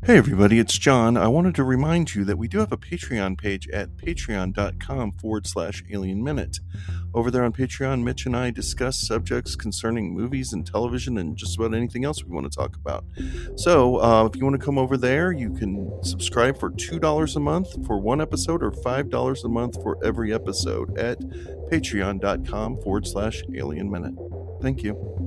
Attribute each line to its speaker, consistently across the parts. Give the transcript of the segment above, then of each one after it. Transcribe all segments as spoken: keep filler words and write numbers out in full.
Speaker 1: Hey everybody, it's John. I wanted to remind you that we do have a Patreon page at patreon.com forward slash alien minute. Over there on Patreon, Mitch and I discuss subjects concerning movies and television and just about anything else we want to talk about. So uh, if you want to come over there, you can subscribe for two dollars a month for one episode or five dollars a month for every episode at patreon.com forward slash alien minute. Thank you.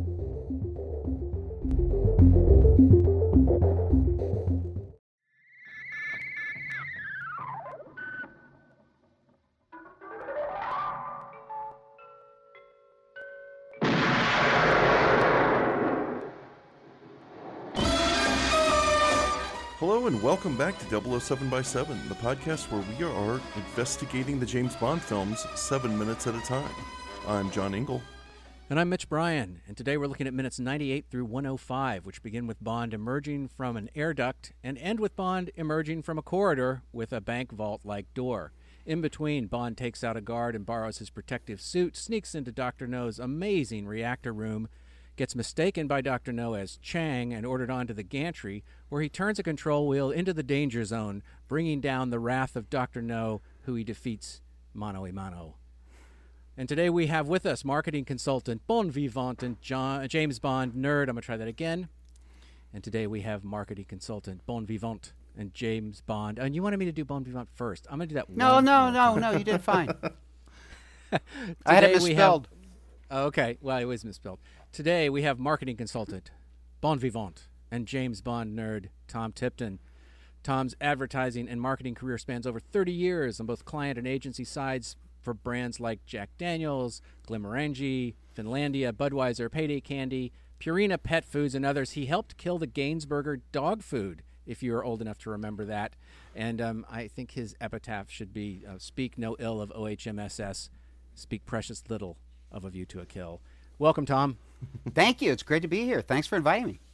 Speaker 1: Hello and welcome back to double oh seven by seven, the podcast where we are investigating the James Bond films seven minutes at a time. I'm John Ingle.
Speaker 2: And I'm Mitch Bryan, and today we're looking at minutes ninety-eight through one oh five, which begin with Bond emerging from an air duct and end with Bond emerging from a corridor with a bank vault-like door. In between, Bond takes out a guard and borrows his protective suit, sneaks into Doctor No's amazing reactor room, gets mistaken by Doctor No as Chang and ordered onto the gantry, where he turns a control wheel into the danger zone, bringing down the wrath of Doctor No, who he defeats mano a mano. And today we have with us marketing consultant, bon vivant, and John, James Bond nerd. I'm going to try that again. And today we have marketing consultant, bon vivant, and James Bond. And you wanted me to do bon vivant first. I'm going to do that
Speaker 3: No,
Speaker 2: one
Speaker 3: no,
Speaker 2: more
Speaker 3: no,
Speaker 2: time.
Speaker 3: no, you did fine. I had it
Speaker 2: Today we
Speaker 3: misspelled.
Speaker 2: have- Okay, well, it was misspelled. Today we have marketing consultant, bon vivant, and James Bond nerd, Tom Tipton. Tom's advertising and marketing career spans over thirty years on both client and agency sides for brands like Jack Daniels, Glenmorangie, Finlandia, Budweiser, Payday Candy, Purina Pet Foods, and others. He helped kill the Gainsburger dog food, if you are old enough to remember that. And um, I think his epitaph should be, uh, speak no ill of O H M S S, speak precious little of A View to a Kill. Welcome, Tom.
Speaker 3: Thank you. It's great to be here. Thanks for inviting me.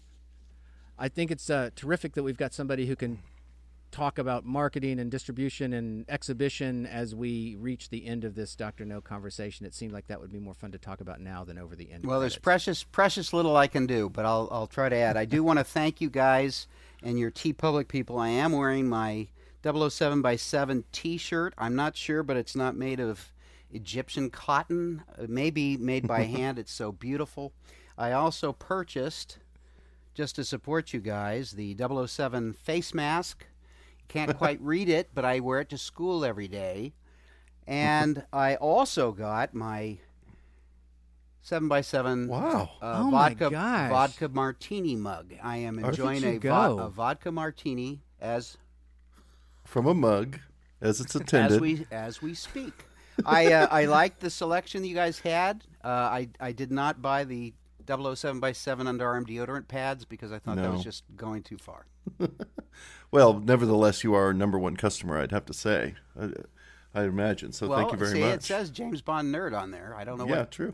Speaker 2: I think it's uh, terrific that we've got somebody who can talk about marketing and distribution and exhibition as we reach the end of this Doctor No conversation. It seemed like that would be more fun to talk about now than over the end.
Speaker 3: Well, there's
Speaker 2: credits.
Speaker 3: precious, precious little I can do, but I'll, I'll try to add. I do want to thank you guys and your T-Public people. I am wearing my double oh seven by seven T-shirt. I'm not sure, but it's not made of Egyptian cotton. It may be made by hand. It's so beautiful. I also purchased, just to support you guys, the double oh seven face mask. Can't quite read it, but I wear it to school every day. And I also got my seven by seven
Speaker 1: Wow.
Speaker 3: uh,
Speaker 2: Oh my
Speaker 3: vodka
Speaker 2: gosh.
Speaker 3: vodka martini mug. I am
Speaker 1: Look at
Speaker 3: enjoying
Speaker 2: you
Speaker 3: a,
Speaker 2: go.
Speaker 3: vo- a vodka martini as
Speaker 1: From a mug, as it's intended.
Speaker 3: as we as we speak. I uh, I liked the selection that you guys had. Uh, I I did not buy the double oh seven by seven underarm deodorant pads because I thought that was
Speaker 1: No.
Speaker 3: just going too far.
Speaker 1: Well, nevertheless, you are our number one customer, I'd have to say. I, I imagine. So
Speaker 3: well,
Speaker 1: thank you very
Speaker 3: see,
Speaker 1: much.
Speaker 3: it says James Bond nerd on there. I don't know
Speaker 1: yeah,
Speaker 3: what
Speaker 1: true.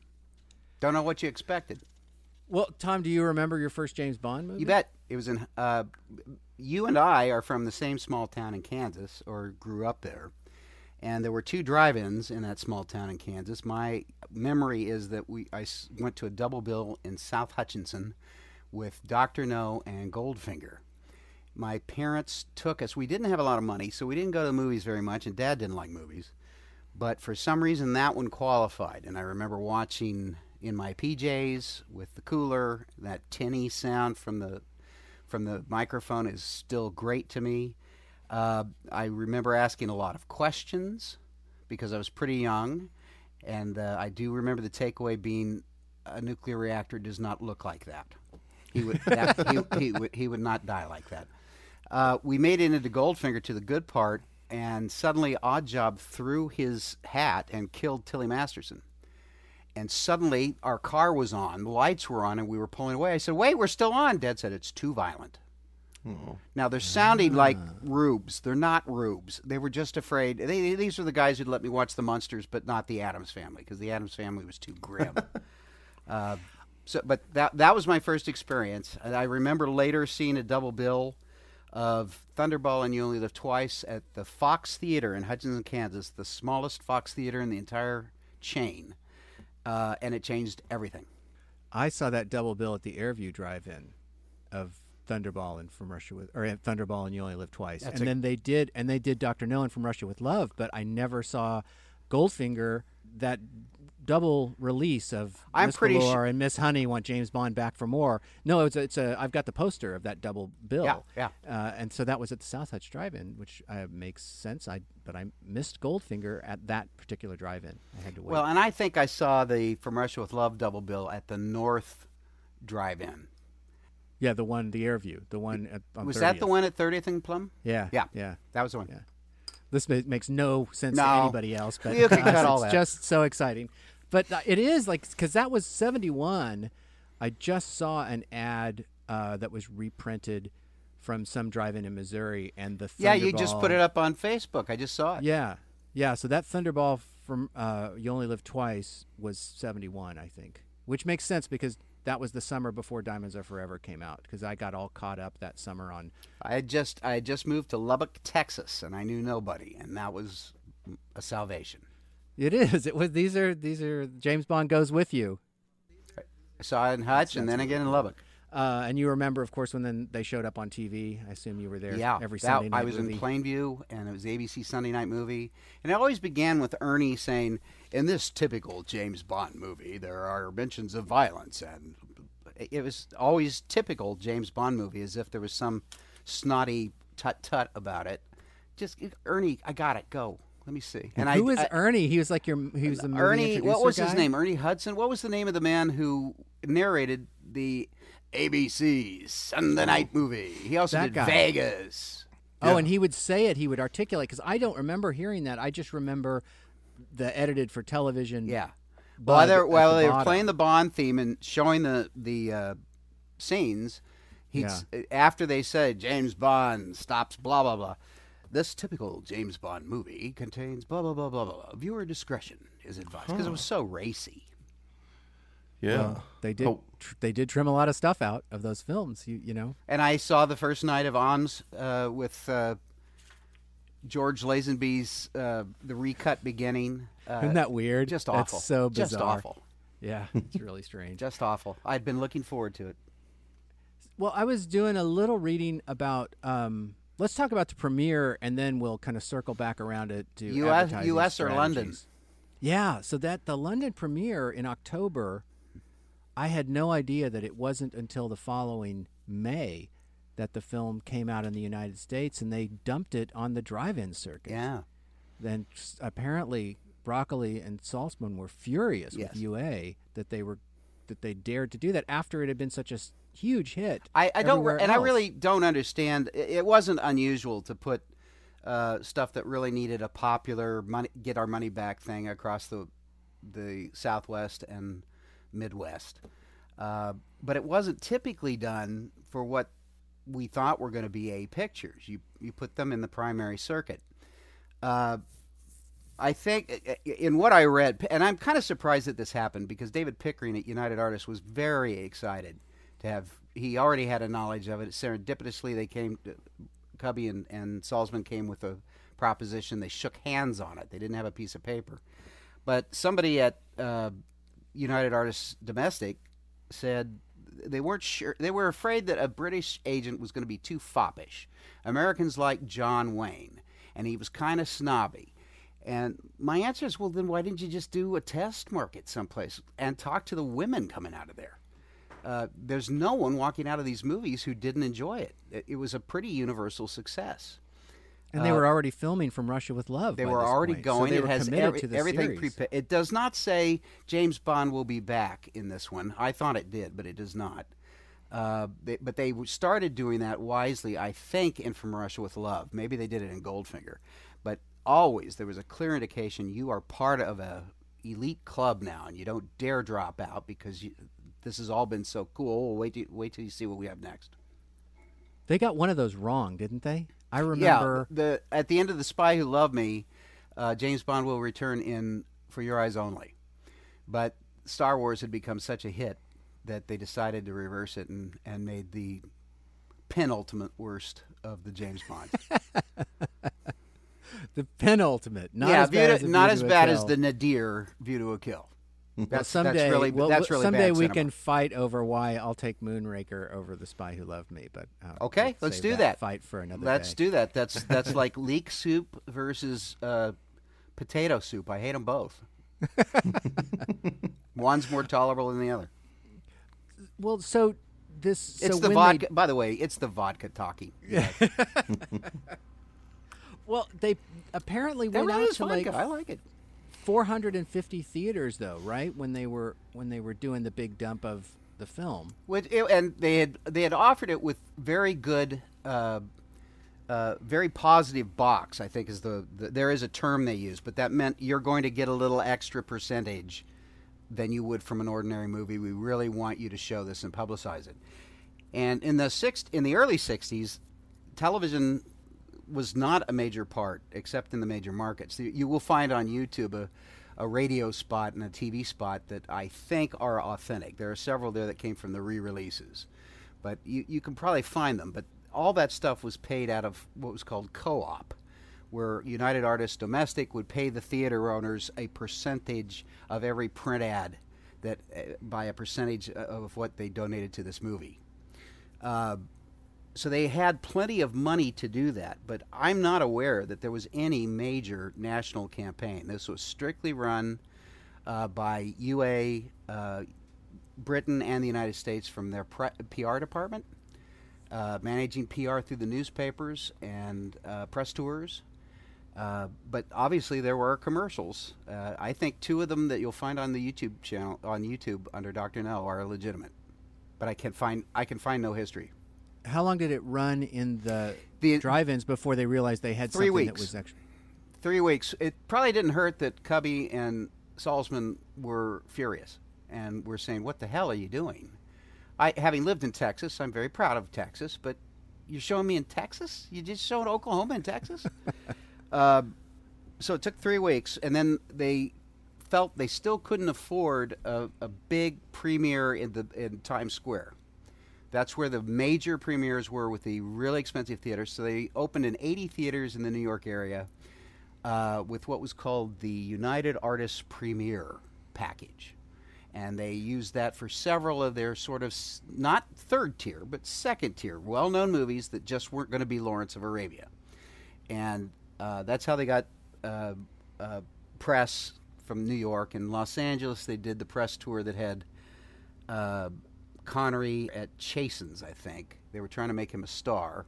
Speaker 3: don't know what you expected.
Speaker 2: Well, Tom, do you remember your first James Bond movie?
Speaker 3: You bet. It was in. Uh, you and I are from the same small town in Kansas, or grew up there, and there were two drive-ins in that small town in Kansas. My memory is that we I s- went to a double bill in South Hutchinson with Doctor No and Goldfinger. My parents took us. We didn't have a lot of money, so we didn't go to the movies very much, and Dad didn't like movies. But for some reason, that one qualified, and I remember watching in my P Js with the cooler. That tinny sound from the from the microphone is still great to me. Uh, I remember asking a lot of questions because I was pretty young, and uh, I do remember the takeaway being a nuclear reactor does not look like that. He would that, he, he would he would not die like that. Uh, we made it into Goldfinger to the good part, and suddenly Oddjob threw his hat and killed Tilly Masterson. And suddenly our car was on, the lights were on, and we were pulling away. I said, "Wait, we're still on." Dad said, "It's too violent."
Speaker 1: Oh.
Speaker 3: Now they're sounding like rubes. They're not rubes. They were just afraid. They, these are the guys who'd let me watch the Munsters, but not the Addams Family, because the Addams Family was too grim. uh, so, but that that was my first experience. And I remember later seeing a double bill of Thunderball and You Only Live Twice at the Fox Theater in Hutchinson, Kansas, the smallest Fox Theater in the entire chain, uh, and it changed everything.
Speaker 2: I saw that double bill at the Airview Drive-In of Thunderball and From Russia with, or Thunderball and You Only Live Twice.
Speaker 3: That's
Speaker 2: and
Speaker 3: a-
Speaker 2: then they did, and they did Doctor No and From Russia with Love, but I never saw Goldfinger, that double release of
Speaker 3: I'm
Speaker 2: Miss
Speaker 3: pretty
Speaker 2: Galore
Speaker 3: su-
Speaker 2: and Miss Honey Want James Bond Back for More. No, it's a, it's a. I've got the poster of that double bill.
Speaker 3: Yeah, yeah.
Speaker 2: Uh, and so that was at the South Hutch Drive-In, which uh, makes sense. I but I missed Goldfinger at that particular drive-in. I had to wait.
Speaker 3: Well, and I think I saw the From Russia with Love double bill at the North Drive-In.
Speaker 2: yeah, the one, the Airview, the one at, on
Speaker 3: Was
Speaker 2: thirtieth.
Speaker 3: that the one at thirtieth and Plum?
Speaker 2: Yeah,
Speaker 3: Yeah.
Speaker 2: yeah.
Speaker 3: That was the one.
Speaker 2: Yeah. This ma- makes no sense to
Speaker 3: No.
Speaker 2: anybody else, but
Speaker 3: You can
Speaker 2: uh,
Speaker 3: cut all
Speaker 2: it's
Speaker 3: that.
Speaker 2: just so exciting. But uh, it is like, because that was seventy-one. I just saw an ad uh, that was reprinted from some drive-in in Missouri, and the
Speaker 3: Yeah, you just put
Speaker 2: Thunderball-
Speaker 3: it up on Facebook. I just saw it.
Speaker 2: Yeah, yeah. So that Thunderball from uh, You Only Live Twice was seventy-one, I think, which makes sense because that was the summer before Diamonds Are Forever came out. Because I got all caught up that summer on.
Speaker 3: I had just I had just moved to Lubbock, Texas, and I knew nobody, and that was a salvation.
Speaker 2: It is. It was. These are. These are. James Bond Goes With You.
Speaker 3: I saw it in Hutch, and then again in Lubbock.
Speaker 2: Uh, and you remember, of course, when then they showed up on T V. I assume you were there.
Speaker 3: Yeah,
Speaker 2: Every
Speaker 3: that-
Speaker 2: Sunday night
Speaker 3: I was
Speaker 2: movie.
Speaker 3: in Plainview, and it was the A B C Sunday Night Movie, and it always began with Ernie saying, "In this typical James Bond movie, there are mentions of violence," and it was always typical James Bond movie, as if there was some snotty tut tut about it. Just Ernie, I got it. Go. Let me see.
Speaker 2: And
Speaker 3: I,
Speaker 2: who was
Speaker 3: I,
Speaker 2: Ernie? He was like your. He was the movie
Speaker 3: Ernie? What
Speaker 2: introducer
Speaker 3: was his
Speaker 2: guy?
Speaker 3: name? Ernie Hudson. What was the name of the man who narrated the A B C Sunday Night Movie? He also
Speaker 2: That
Speaker 3: did
Speaker 2: guy.
Speaker 3: Vegas.
Speaker 2: Oh, and he would say it. He would articulate because I don't remember hearing that. I just remember the edited for television.
Speaker 3: Yeah.
Speaker 2: Bud
Speaker 3: While they're
Speaker 2: at
Speaker 3: while
Speaker 2: the
Speaker 3: they were
Speaker 2: bottom.
Speaker 3: playing the Bond theme and showing the the uh, scenes, he'd s after they said James Bond stops blah blah blah. This typical James Bond movie contains blah blah blah blah blah. Viewer discretion is advised because it was so racy.
Speaker 1: Yeah.
Speaker 2: Well, they did.
Speaker 1: Oh.
Speaker 2: Tr- they did trim a lot of stuff out of those films. You you know.
Speaker 3: And I saw the first night of Arms uh, with uh, George Lazenby's uh, the recut beginning. Uh,
Speaker 2: Isn't that weird?
Speaker 3: just
Speaker 2: That's
Speaker 3: awful.
Speaker 2: so bizarre.
Speaker 3: Just awful.
Speaker 2: Yeah, it's really strange.
Speaker 3: Just awful. I'd been looking forward to it.
Speaker 2: Well, I was doing a little reading about. Um, let's talk about the premiere, and then we'll kind of circle back around it to
Speaker 3: U S
Speaker 2: advertising
Speaker 3: U S or London?
Speaker 2: strategies. Yeah, so that the London premiere in October, I had no idea that it wasn't until the following May that the film came out in the United States, and they dumped it on the drive-in circuit.
Speaker 3: Yeah.
Speaker 2: Then s- apparently Broccoli and Saltzman were furious
Speaker 3: Yes.
Speaker 2: with U A that they were that they dared to do that after it had been such a s- huge hit.
Speaker 3: I, I don't,
Speaker 2: everywhere
Speaker 3: and I
Speaker 2: else.
Speaker 3: really don't understand. It, it wasn't unusual to put uh, stuff that really needed a popular money, get our money back thing across the the Southwest and Midwest, uh, but it wasn't typically done for what we thought were going to be A pictures. You you put them in the primary circuit. Uh, I think in what I read, and I'm kind of surprised that this happened because David Pickering at United Artists was very excited to have. He already had a knowledge of it. Serendipitously, they came. To, Cubby and, and Salzman came with a proposition. They shook hands on it. They didn't have a piece of paper, but somebody at uh, United Artists Domestic said they weren't sure. They were afraid that a British agent was going to be too foppish. Americans like John Wayne, and he was kind of snobby. And my answer is, well, then why didn't you just do a test market someplace and talk to the women coming out of there? Uh, there's no one walking out of these movies who didn't enjoy it. It, it was a pretty universal success.
Speaker 2: And they
Speaker 3: Uh,
Speaker 2: were already filming From Russia with Love.
Speaker 3: They
Speaker 2: by
Speaker 3: were
Speaker 2: this
Speaker 3: already
Speaker 2: point,
Speaker 3: going.
Speaker 2: So they
Speaker 3: it
Speaker 2: were
Speaker 3: has
Speaker 2: committed
Speaker 3: every,
Speaker 2: to the
Speaker 3: everything
Speaker 2: series.
Speaker 3: prepared. It does not say James Bond will be back in this one. I thought it did, but it does not. Uh, they, but they started doing that wisely, I think, in From Russia with Love. Maybe they did it in Goldfinger. But always there was a clear indication you are part of a elite club now, and you don't dare drop out because you, this has all been so cool. Well, wait, till, wait till you see what we have next.
Speaker 2: They got one of those wrong, didn't they? I remember.
Speaker 3: Yeah, the at the end of The Spy Who Loved Me, uh, James Bond will return in For Your Eyes Only. But Star Wars had become such a hit that they decided to reverse it and, and made the penultimate worst of the James Bond.
Speaker 2: The penultimate. Not
Speaker 3: yeah,
Speaker 2: as
Speaker 3: View
Speaker 2: bad
Speaker 3: to-
Speaker 2: as a
Speaker 3: not
Speaker 2: View
Speaker 3: as
Speaker 2: to a
Speaker 3: bad as
Speaker 2: Kill.
Speaker 3: the nadir View to a Kill. That's
Speaker 2: someday,
Speaker 3: that's really
Speaker 2: well,
Speaker 3: that's really
Speaker 2: someday
Speaker 3: bad
Speaker 2: we
Speaker 3: cinema.
Speaker 2: can fight over why I'll take Moonraker over The Spy Who Loved Me. But uh,
Speaker 3: Okay, let's
Speaker 2: save
Speaker 3: do
Speaker 2: that,
Speaker 3: that.
Speaker 2: fight for another
Speaker 3: Let's
Speaker 2: day.
Speaker 3: do that. That's that's like leek soup versus uh, potato soup. I hate them both. One's more tolerable than the other.
Speaker 2: Well, so this
Speaker 3: It's
Speaker 2: so
Speaker 3: the
Speaker 2: when
Speaker 3: vodka.
Speaker 2: They,
Speaker 3: By the way, it's the vodka talkie. Yes.
Speaker 2: well, they apparently
Speaker 3: That
Speaker 2: went
Speaker 3: really
Speaker 2: out
Speaker 3: is
Speaker 2: to
Speaker 3: vodka.
Speaker 2: like
Speaker 3: I like it.
Speaker 2: four hundred fifty theaters, though, right? When they were when they were doing the big dump of the film.
Speaker 3: With, and they had they had offered it with very good, uh, uh, very positive box. I think is the, the there is a term they use, but that meant you're going to get a little extra percentage than you would from an ordinary movie. We really want you to show this and publicize it. And in the six in the early sixties, television was not a major part, except in the major markets. You will find on YouTube a, a radio spot and a T V spot that I think are authentic. There are several there that came from the re-releases, but you, you can probably find them. But all that stuff was paid out of what was called co-op, where United Artists Domestic would pay the theater owners a percentage of every print ad that uh, by a percentage of what they donated to this movie. Uh, so they had plenty of money to do that, but I'm not aware that there was any major national campaign. This was strictly run uh, by U A, uh, Britain, and the United States from their pre- P R department, uh, managing P R through the newspapers and uh, press tours. Uh, but obviously there were commercials. Uh, I think two of them that you'll find on the YouTube channel on YouTube under Doctor No are legitimate, but I can find I can find no history.
Speaker 2: How long did it run in the,
Speaker 3: The-
Speaker 2: drive-ins before they realized they had
Speaker 3: Three
Speaker 2: something that
Speaker 3: weeks.
Speaker 2: was actually?
Speaker 3: Three weeks. It probably didn't hurt that Cubby and Salzman were furious and were saying, "What the hell are you doing?" I, having lived in Texas, I'm very proud of Texas, but you're showing me in Texas? You just showed Oklahoma and Texas? uh, so it took three weeks, and then they felt they still couldn't afford a, a big premiere in the in Times Square. That's where the major premieres were with the really expensive theaters. So they opened in eighty theaters in the New York area uh, with what was called the United Artists Premiere package. And they used that for several of their sort of, s- not third tier, but second tier, well-known movies that just weren't going to be Lawrence of Arabia. And uh, that's how they got uh, uh, press from New York. In Los Angeles, they did the press tour that had Uh, Connery at Chasen's, I think. They were trying to make him a star,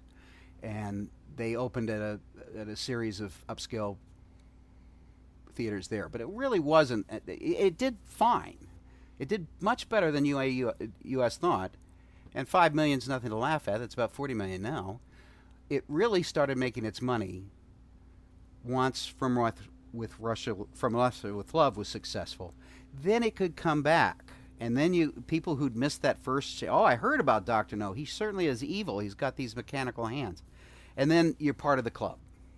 Speaker 3: and they opened at a at a series of upscale theaters there. But it really wasn't. It, it did fine. It did much better than U A U S thought, and five million is nothing to laugh at. It's about forty million now. It really started making its money once From Russia with Russia From Russia with Love was successful. Then it could come back. And then you people who'd missed that first say, "Oh, I heard about Doctor No. He certainly is evil. He's got these mechanical hands." And then you're part of the club.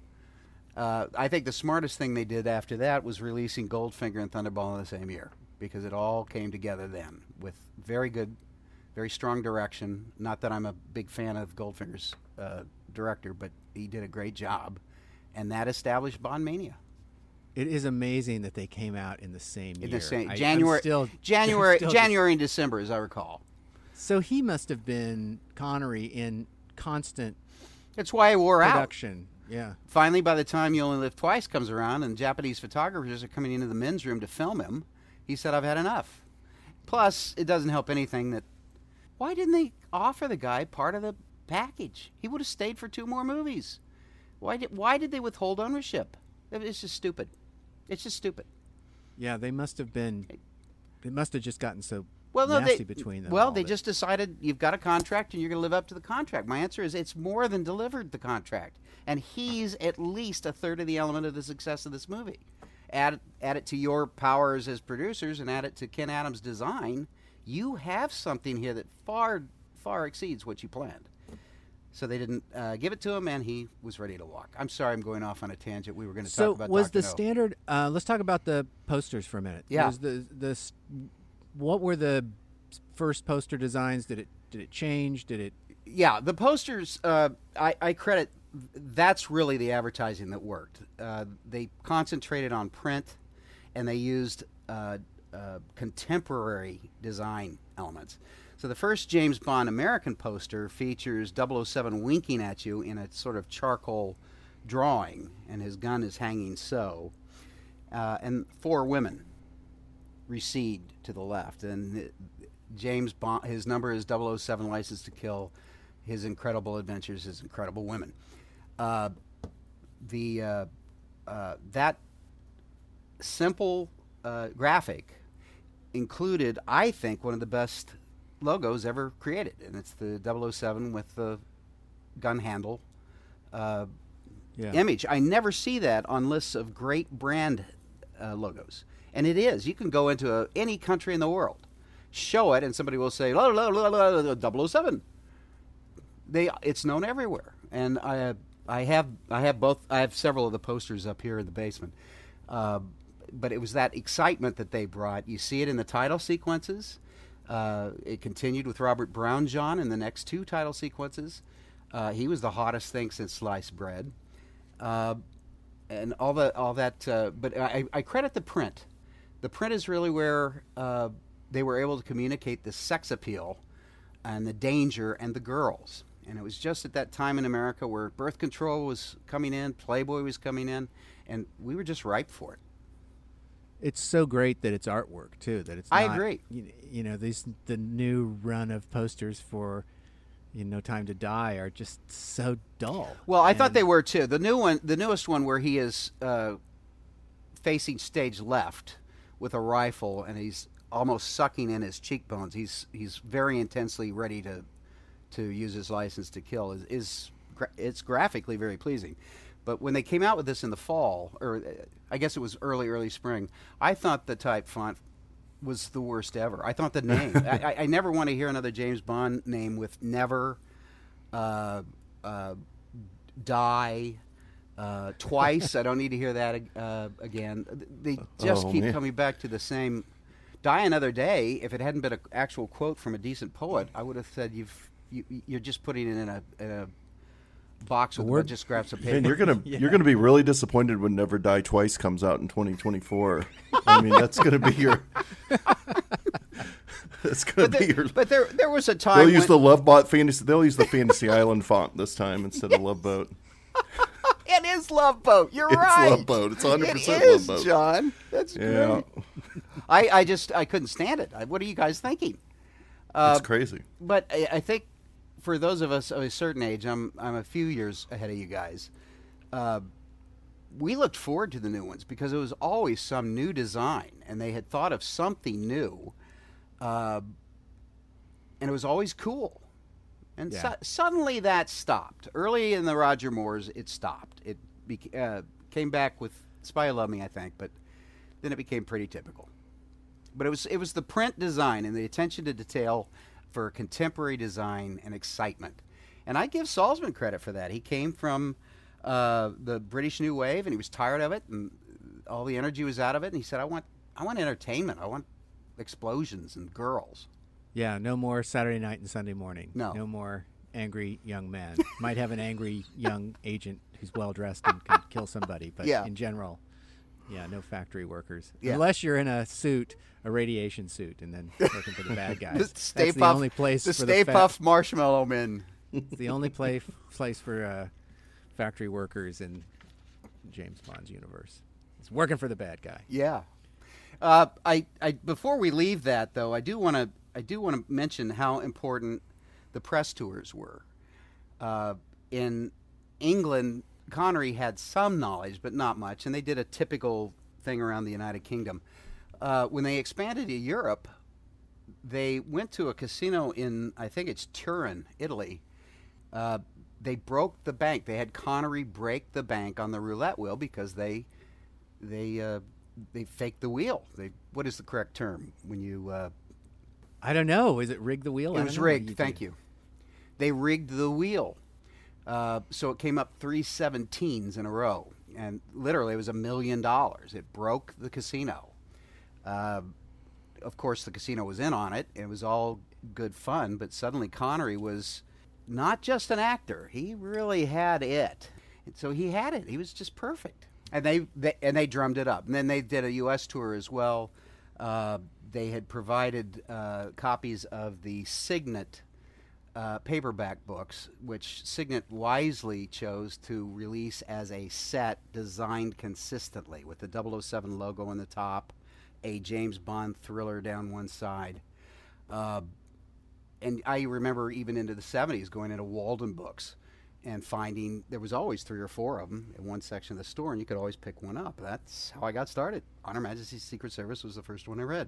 Speaker 3: Uh, I think the smartest thing they did after that was releasing Goldfinger and Thunderball in the same year, because it all came together then with very good, very strong direction. Not that I'm a big fan of Goldfinger's uh, director, but he did a great job. And that established Bond Mania.
Speaker 2: It is amazing that they came out in the same
Speaker 3: In
Speaker 2: year.
Speaker 3: the same
Speaker 2: I- I'm
Speaker 3: January,
Speaker 2: still-
Speaker 3: January,
Speaker 2: still
Speaker 3: January and December, as I recall.
Speaker 2: just- so he must have been Connery in constant
Speaker 3: That's why I wore out.
Speaker 2: production. Yeah.
Speaker 3: Finally, by the time You Only Live Twice comes around and Japanese photographers are coming into the men's room to film him, he said, "I've had enough." Plus, it doesn't help anything that... Why didn't they offer the guy part of the package? He would have stayed for two more movies. Why did Why did they withhold ownership? It's just stupid. It's just stupid.
Speaker 2: Yeah, they must have been. It must have just gotten so
Speaker 3: Well, no,
Speaker 2: nasty
Speaker 3: they,
Speaker 2: between them.
Speaker 3: Well,
Speaker 2: all
Speaker 3: they
Speaker 2: that-
Speaker 3: just decided you've got a contract and you're going to live up to the contract. My answer is it's more than delivered the contract, and he's at least a third of the element of the success of this movie. Add add it to your powers as producers and add it to Ken Adams' design. You have something here that far far exceeds what you planned. So they didn't uh, give it to him, and he was ready to walk. I'm sorry, I'm going off on a tangent. We were going to
Speaker 2: So
Speaker 3: talk about
Speaker 2: was
Speaker 3: Doctor
Speaker 2: the
Speaker 3: No.
Speaker 2: standard? Uh, let's talk about the posters for a minute.
Speaker 3: Yeah.
Speaker 2: Was the the s- what were the first poster designs? Did it did it change? Did it?
Speaker 3: Yeah, the posters, uh, I, I credit, that's really the advertising that worked. Uh, they concentrated on print, and they used uh, uh, contemporary design elements. So the first James Bond American poster features double oh seven winking at you in a sort of charcoal drawing, and his gun is hanging so. Uh, and four women recede to the left. And it, James Bond, his number is double oh seven, License to Kill, his incredible adventures, his incredible women. Uh, the uh, uh, that simple uh, graphic included, I think, one of the best logos ever created, and it's the double oh seven with the gun handle uh, yeah. image. I never see that on lists of great brand uh, logos, and it is. You can go into a, any country in the world, show it, and somebody will say la, la, la, la, la, double oh seven. They, it's known everywhere, and I, I have, I have both. I have several of the posters up here in the basement. Uh, but it was that excitement that they brought. You see it in the title sequences. Uh, it continued with Robert Brownjohn in the next two title sequences. Uh, he was the hottest thing since sliced bread, uh, and all that. All that. Uh, but I, I credit the print. The print is really where uh, they were able to communicate the sex appeal, and the danger, and the girls. And it was just at that time in America where birth control was coming in, Playboy was coming in, and we were just ripe for it.
Speaker 2: It's so great that it's artwork too. That it's.
Speaker 3: I
Speaker 2: not,
Speaker 3: agree.
Speaker 2: You, you know, these the new run of posters for, you know, No Time to Die are just so dull.
Speaker 3: Well, I
Speaker 2: and
Speaker 3: thought they were too. The new one, the newest one, where he is uh, facing stage left with a rifle, and he's almost sucking in his cheekbones. He's he's very intensely ready to to use his license to kill. Is, is it's graphically very pleasing. But when they came out with this in the fall, or I guess it was early, early spring, I thought the type font was the worst ever. I thought the name. I, I never want to hear another James Bond name with never, uh, uh, die, uh, twice. I don't need to hear that uh, again. They just
Speaker 1: oh,
Speaker 3: keep
Speaker 1: man.
Speaker 3: coming back to the same. Die another day. If it hadn't been an actual quote from a decent poet, I would have said you've you, you're just putting it in a. In a box with a bunch of scraps of paper.
Speaker 1: Man, you're gonna
Speaker 2: yeah.
Speaker 1: you're gonna be really disappointed when Never Die Twice comes out in twenty twenty-four. I mean, that's gonna be your. That's gonna
Speaker 3: but
Speaker 1: be
Speaker 3: there,
Speaker 1: your.
Speaker 3: But there, there was a time.
Speaker 1: They'll use
Speaker 3: when,
Speaker 1: the Love Bot fantasy. They'll use the Fantasy Island font this time instead of Love Boat.
Speaker 3: It is Love Boat. You're
Speaker 1: it's
Speaker 3: right.
Speaker 1: Love Boat. It's one hundred percent
Speaker 3: it is,
Speaker 1: Love Boat.
Speaker 3: John. That's
Speaker 1: yeah.
Speaker 3: great. I, I just I couldn't stand it. I, what are you guys thinking? Uh,
Speaker 1: it's crazy.
Speaker 3: But I, I think. For those of us of a certain age, I'm I'm a few years ahead of you guys. Uh, we looked forward to the new ones because it was always some new design, and they had thought of something new, uh, and it was always cool. And
Speaker 2: Yeah.
Speaker 3: su- suddenly that stopped. Early in the Roger Moores, it stopped. It beca- uh, came back with Spy Who Loved Me, I think, but then it became pretty typical. But it was it was the print design and the attention to detail for contemporary design and excitement. And I give Salzman credit for that. He came from uh, the British New Wave, and he was tired of it, and all the energy was out of it, and he said, I want I want entertainment. I want explosions and girls.
Speaker 2: Yeah, no more Saturday night and Sunday morning.
Speaker 3: No.
Speaker 2: No more angry young man. Might have an angry young agent who's well-dressed and can kill somebody, but
Speaker 3: Yeah.
Speaker 2: in general, yeah, no factory workers.
Speaker 3: Yeah.
Speaker 2: Unless you're in a suit, a radiation suit, and then working for the bad guys.
Speaker 3: The Stay
Speaker 2: That's
Speaker 3: Puft,
Speaker 2: the only place
Speaker 3: the
Speaker 2: for
Speaker 3: Stay
Speaker 2: the fa-
Speaker 3: Puft Marshmallow Men.
Speaker 2: It's the only play, place for uh, factory workers in James Bond's universe. It's working for the bad guy.
Speaker 3: Yeah. Uh, I, I before we leave that though, I do want to I do want to mention how important the press tours were. Uh, in England, Connery had some knowledge, but not much, and they did a typical thing around the United Kingdom. Uh, when they expanded to Europe, they went to a casino in, I think it's Turin, Italy. Uh, they broke the bank. They had Connery break the bank on the roulette wheel because they they uh, they faked the wheel. They what is the correct term when you? Uh,
Speaker 2: I don't know. Is it rig the wheel? I
Speaker 3: it
Speaker 2: don't
Speaker 3: was
Speaker 2: know what
Speaker 3: rigged.
Speaker 2: you
Speaker 3: Thank
Speaker 2: do.
Speaker 3: you. They rigged the wheel, uh, so it came up three seventeens in a row, and literally it was a million dollars. It broke the casino. Uh, of course, the casino was in on it. It was all good fun, but suddenly Connery was not just an actor. He really had it. And so he had it. He was just perfect. And they, they and they drummed it up. And then they did a U S tour as well. Uh, they had provided uh, copies of the Signet uh, paperback books, which Signet wisely chose to release as a set designed consistently with the double oh seven logo on the top, a James Bond thriller down one side. Uh, and I remember even into the seventies going into Walden Books and finding there was always three or four of them in one section of the store, and you could always pick one up. That's how I got started. On Her Majesty's Secret Service was the first one I read.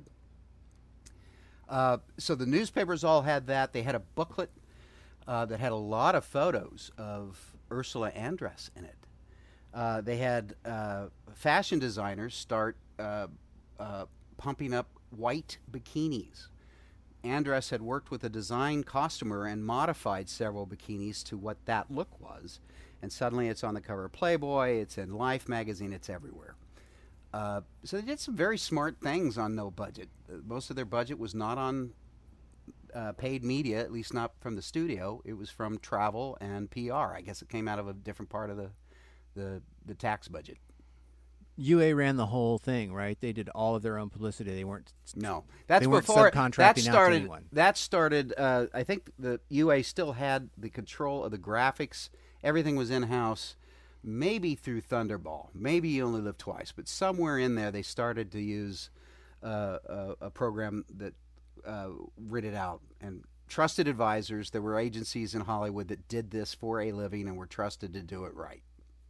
Speaker 3: Uh, so the newspapers all had that. They had a booklet uh, that had a lot of photos of Ursula Andress in it. Uh, they had uh, fashion designers start uh, uh, pumping up white bikinis. Andress had worked with a design costumer and modified several bikinis to what that look was. And suddenly it's on the cover of Playboy, it's in Life magazine, it's everywhere. Uh, so they did some very smart things on no budget. Uh, most of their budget was not on uh, paid media, at least not from the studio. It was from travel and P R. I guess it came out of a different part of the the, the tax budget.
Speaker 2: U A ran the whole thing, right? They did all of their own publicity. They weren't.
Speaker 3: No, that's
Speaker 2: they weren't
Speaker 3: before
Speaker 2: subcontracting
Speaker 3: that started.
Speaker 2: out to anyone.
Speaker 3: That started. Uh, I think the U A still had the control of the graphics. Everything was in house. Maybe through Thunderball. Maybe You Only Live Twice. But somewhere in there, they started to use uh, a, a program that uh, rid it out. And trusted advisors. There were agencies in Hollywood that did this for a living and were trusted to do it right.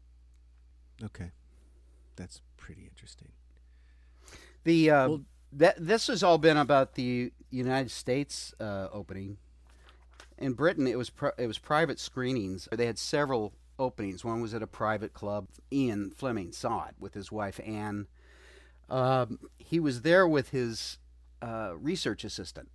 Speaker 2: Okay. That's pretty interesting.
Speaker 3: The uh,
Speaker 2: well,
Speaker 3: that this has all been about the United States uh, opening. In Britain, it was pri- it was private screenings. They had several openings. One was at a private club. Ian Fleming saw it with his wife Anne. Um, he was there with his uh, research assistant,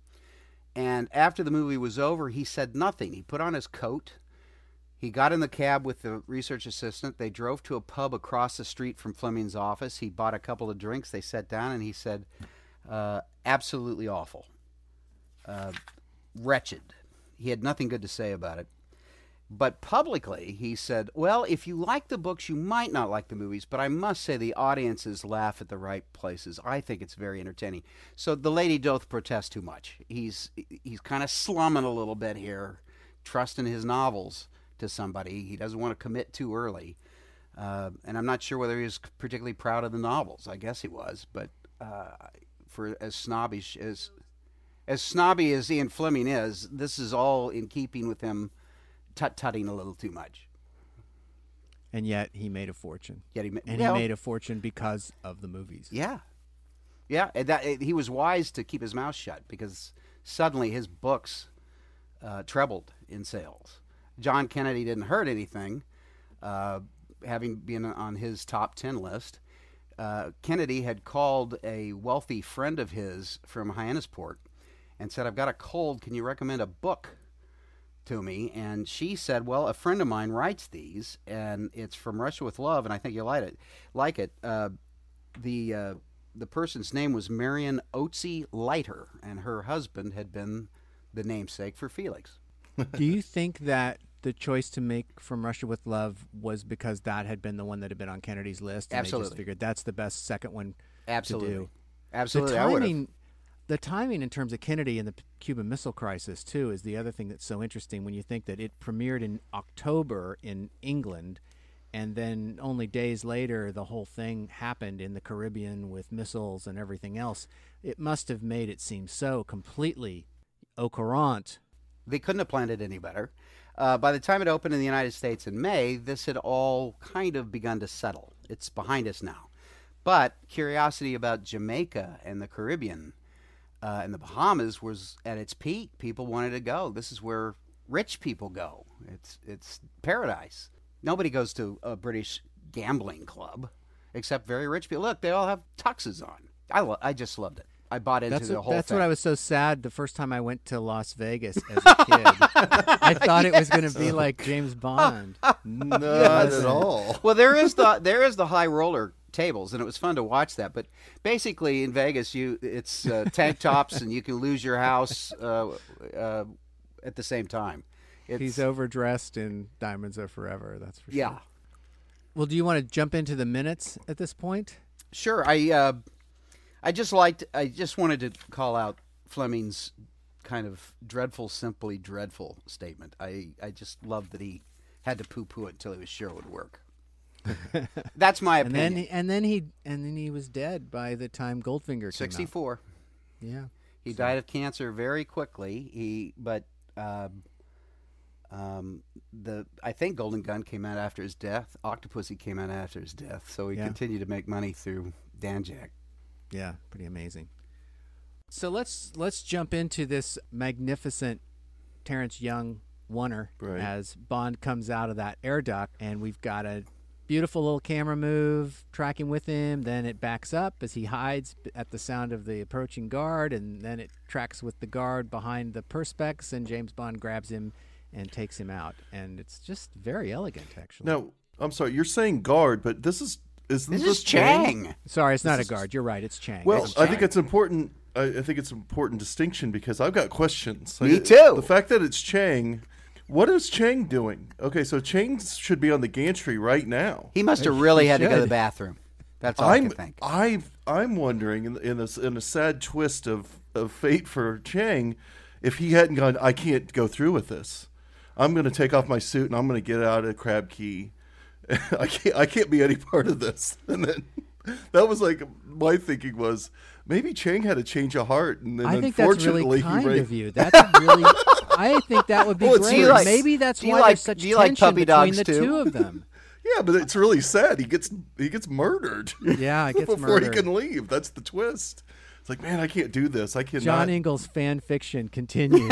Speaker 3: and after the movie was over, he said nothing. He put on his coat. He got in the cab with the research assistant. They drove to a pub across the street from Fleming's office. He bought a couple of drinks. They sat down, and he said, uh, absolutely awful. Uh, wretched. He had nothing good to say about it. But publicly, he said, well, if you like the books, you might not like the movies, but I must say the audiences laugh at the right places. I think it's very entertaining. So the lady doth protest too much. He's, he's kind of slumming a little bit here, trusting his novels to somebody. He doesn't want to commit too early. Uh, and I'm not sure whether he was particularly proud of the novels. I guess he was. But uh, for as snobbish as as snobby as Ian Fleming is, this is all in keeping with him tut-tutting a little too much.
Speaker 2: And yet he made a fortune.
Speaker 3: Yet he, ma-
Speaker 2: and
Speaker 3: well,
Speaker 2: he made a fortune because of the movies.
Speaker 3: Yeah. Yeah. And that, he was wise to keep his mouth shut because suddenly his books uh, trebled in sales. John Kennedy didn't hurt anything, uh, having been on his top ten list. Uh, Kennedy had called a wealthy friend of his from Hyannisport and said, I've got a cold. Can you recommend a book to me? And she said, well, a friend of mine writes these, and it's From Russia with Love, and I think you'll like it. Like it. Uh, the, uh, the person's name was Marion Otzi Leiter, and her husband had been the namesake for Felix.
Speaker 2: Do you think that the choice to make From Russia with Love was because that had been the one that had been on Kennedy's list? And
Speaker 3: Absolutely.
Speaker 2: They just figured that's the best second one
Speaker 3: Absolutely.
Speaker 2: to do.
Speaker 3: Absolutely.
Speaker 2: The
Speaker 3: I would've.
Speaker 2: timing, the timing in terms of Kennedy and the Cuban Missile Crisis, too, is the other thing that's so interesting when you think that it premiered in October in England, and then only days later the whole thing happened in the Caribbean with missiles and everything else. It must have made it seem so completely au courant.
Speaker 3: They couldn't have planned it any better. Uh, by the time it opened in the United States in May, this had all kind of begun to settle. It's behind us now. But curiosity about Jamaica and the Caribbean uh, and the Bahamas was at its peak. People wanted to go. This is where rich people go. It's it's paradise. Nobody goes to a British gambling club except very rich people. Look, they all have tuxes on. I lo- I just loved it. I bought into
Speaker 2: that's
Speaker 3: the
Speaker 2: what,
Speaker 3: whole
Speaker 2: That's
Speaker 3: thing.
Speaker 2: what I was so sad the first time I went to Las Vegas as a kid. I thought yes. it was going to be like James Bond.
Speaker 1: Not
Speaker 3: Yes.
Speaker 1: at all.
Speaker 3: Well, there is the there is the high roller tables, and it was fun to watch that. But basically, in Vegas, you it's uh, tank tops, and you can lose your house uh, uh, at the same time. It's,
Speaker 2: He's overdressed in Diamonds Are Forever, that's for sure.
Speaker 3: Yeah.
Speaker 2: Well, do you want to jump into the minutes at this point?
Speaker 3: Sure. I uh, I just liked. I just wanted to call out Fleming's kind of dreadful, simply dreadful statement. I, I just loved that he had to poo-poo it until he was sure it would work. That's my
Speaker 2: and
Speaker 3: opinion.
Speaker 2: then and then he and then he was dead by the time Goldfinger came
Speaker 3: sixty-four.
Speaker 2: out. Yeah,
Speaker 3: he
Speaker 2: so.
Speaker 3: died of cancer very quickly. He but uh, um, the I think Golden Gun came out after his death. Octopussy came out after his death. So he
Speaker 2: yeah.
Speaker 3: continued to make money through Danjak.
Speaker 2: Yeah, pretty amazing. So let's let's jump into this magnificent Terrence Young oneer
Speaker 1: right.
Speaker 2: as Bond comes out of that air duct, and we've got a beautiful little camera move tracking with him. Then it backs up as he hides at the sound of the approaching guard, and then it tracks with the guard behind the perspex, and James Bond grabs him and takes him out. And it's just very elegant, actually.
Speaker 1: Now, I'm sorry, you're saying guard, but this is isn't
Speaker 3: This
Speaker 1: this
Speaker 3: is Chang.
Speaker 2: Sorry, it's not
Speaker 1: This
Speaker 2: a guard. You're right. It's Chang.
Speaker 1: Well,
Speaker 2: It's
Speaker 1: I
Speaker 2: Chang.
Speaker 1: think it's important. I, I think it's an important distinction because I've got questions.
Speaker 3: Me
Speaker 1: Like,
Speaker 3: too.
Speaker 1: The fact that it's Chang, what is Chang doing? Okay, so Chang should be on the gantry right now.
Speaker 3: He must have really
Speaker 2: He
Speaker 3: had to go to the
Speaker 2: should.
Speaker 3: bathroom. That's all I
Speaker 1: I'm
Speaker 3: can think.
Speaker 1: I I'm wondering in in a, in a sad twist of, of fate for Chang, if he hadn't gone, I can't go through with this. I'm going to take off my suit and I'm going to get out of Crab Key. I can't I can't be any part of this. And then that was like my thinking was maybe Chang had a change of heart, and then
Speaker 2: I think that's
Speaker 1: unfortunately
Speaker 2: really
Speaker 1: he
Speaker 2: kind
Speaker 1: ra-
Speaker 2: of you. That's really. I think that would be
Speaker 1: Well, it's
Speaker 2: great.
Speaker 1: really-
Speaker 2: Maybe that's
Speaker 3: do you
Speaker 2: why
Speaker 3: like-
Speaker 2: there's such
Speaker 3: do you like
Speaker 2: tension
Speaker 3: puppy
Speaker 2: between
Speaker 3: dogs
Speaker 2: the
Speaker 3: too?
Speaker 2: two of them.
Speaker 1: Yeah, but it's really sad. He gets he gets murdered.
Speaker 2: Yeah, it gets
Speaker 1: before
Speaker 2: murdered.
Speaker 1: he can leave. That's the twist. It's like, man, I can't do this. I cannot.
Speaker 2: John Ingalls fan fiction continues.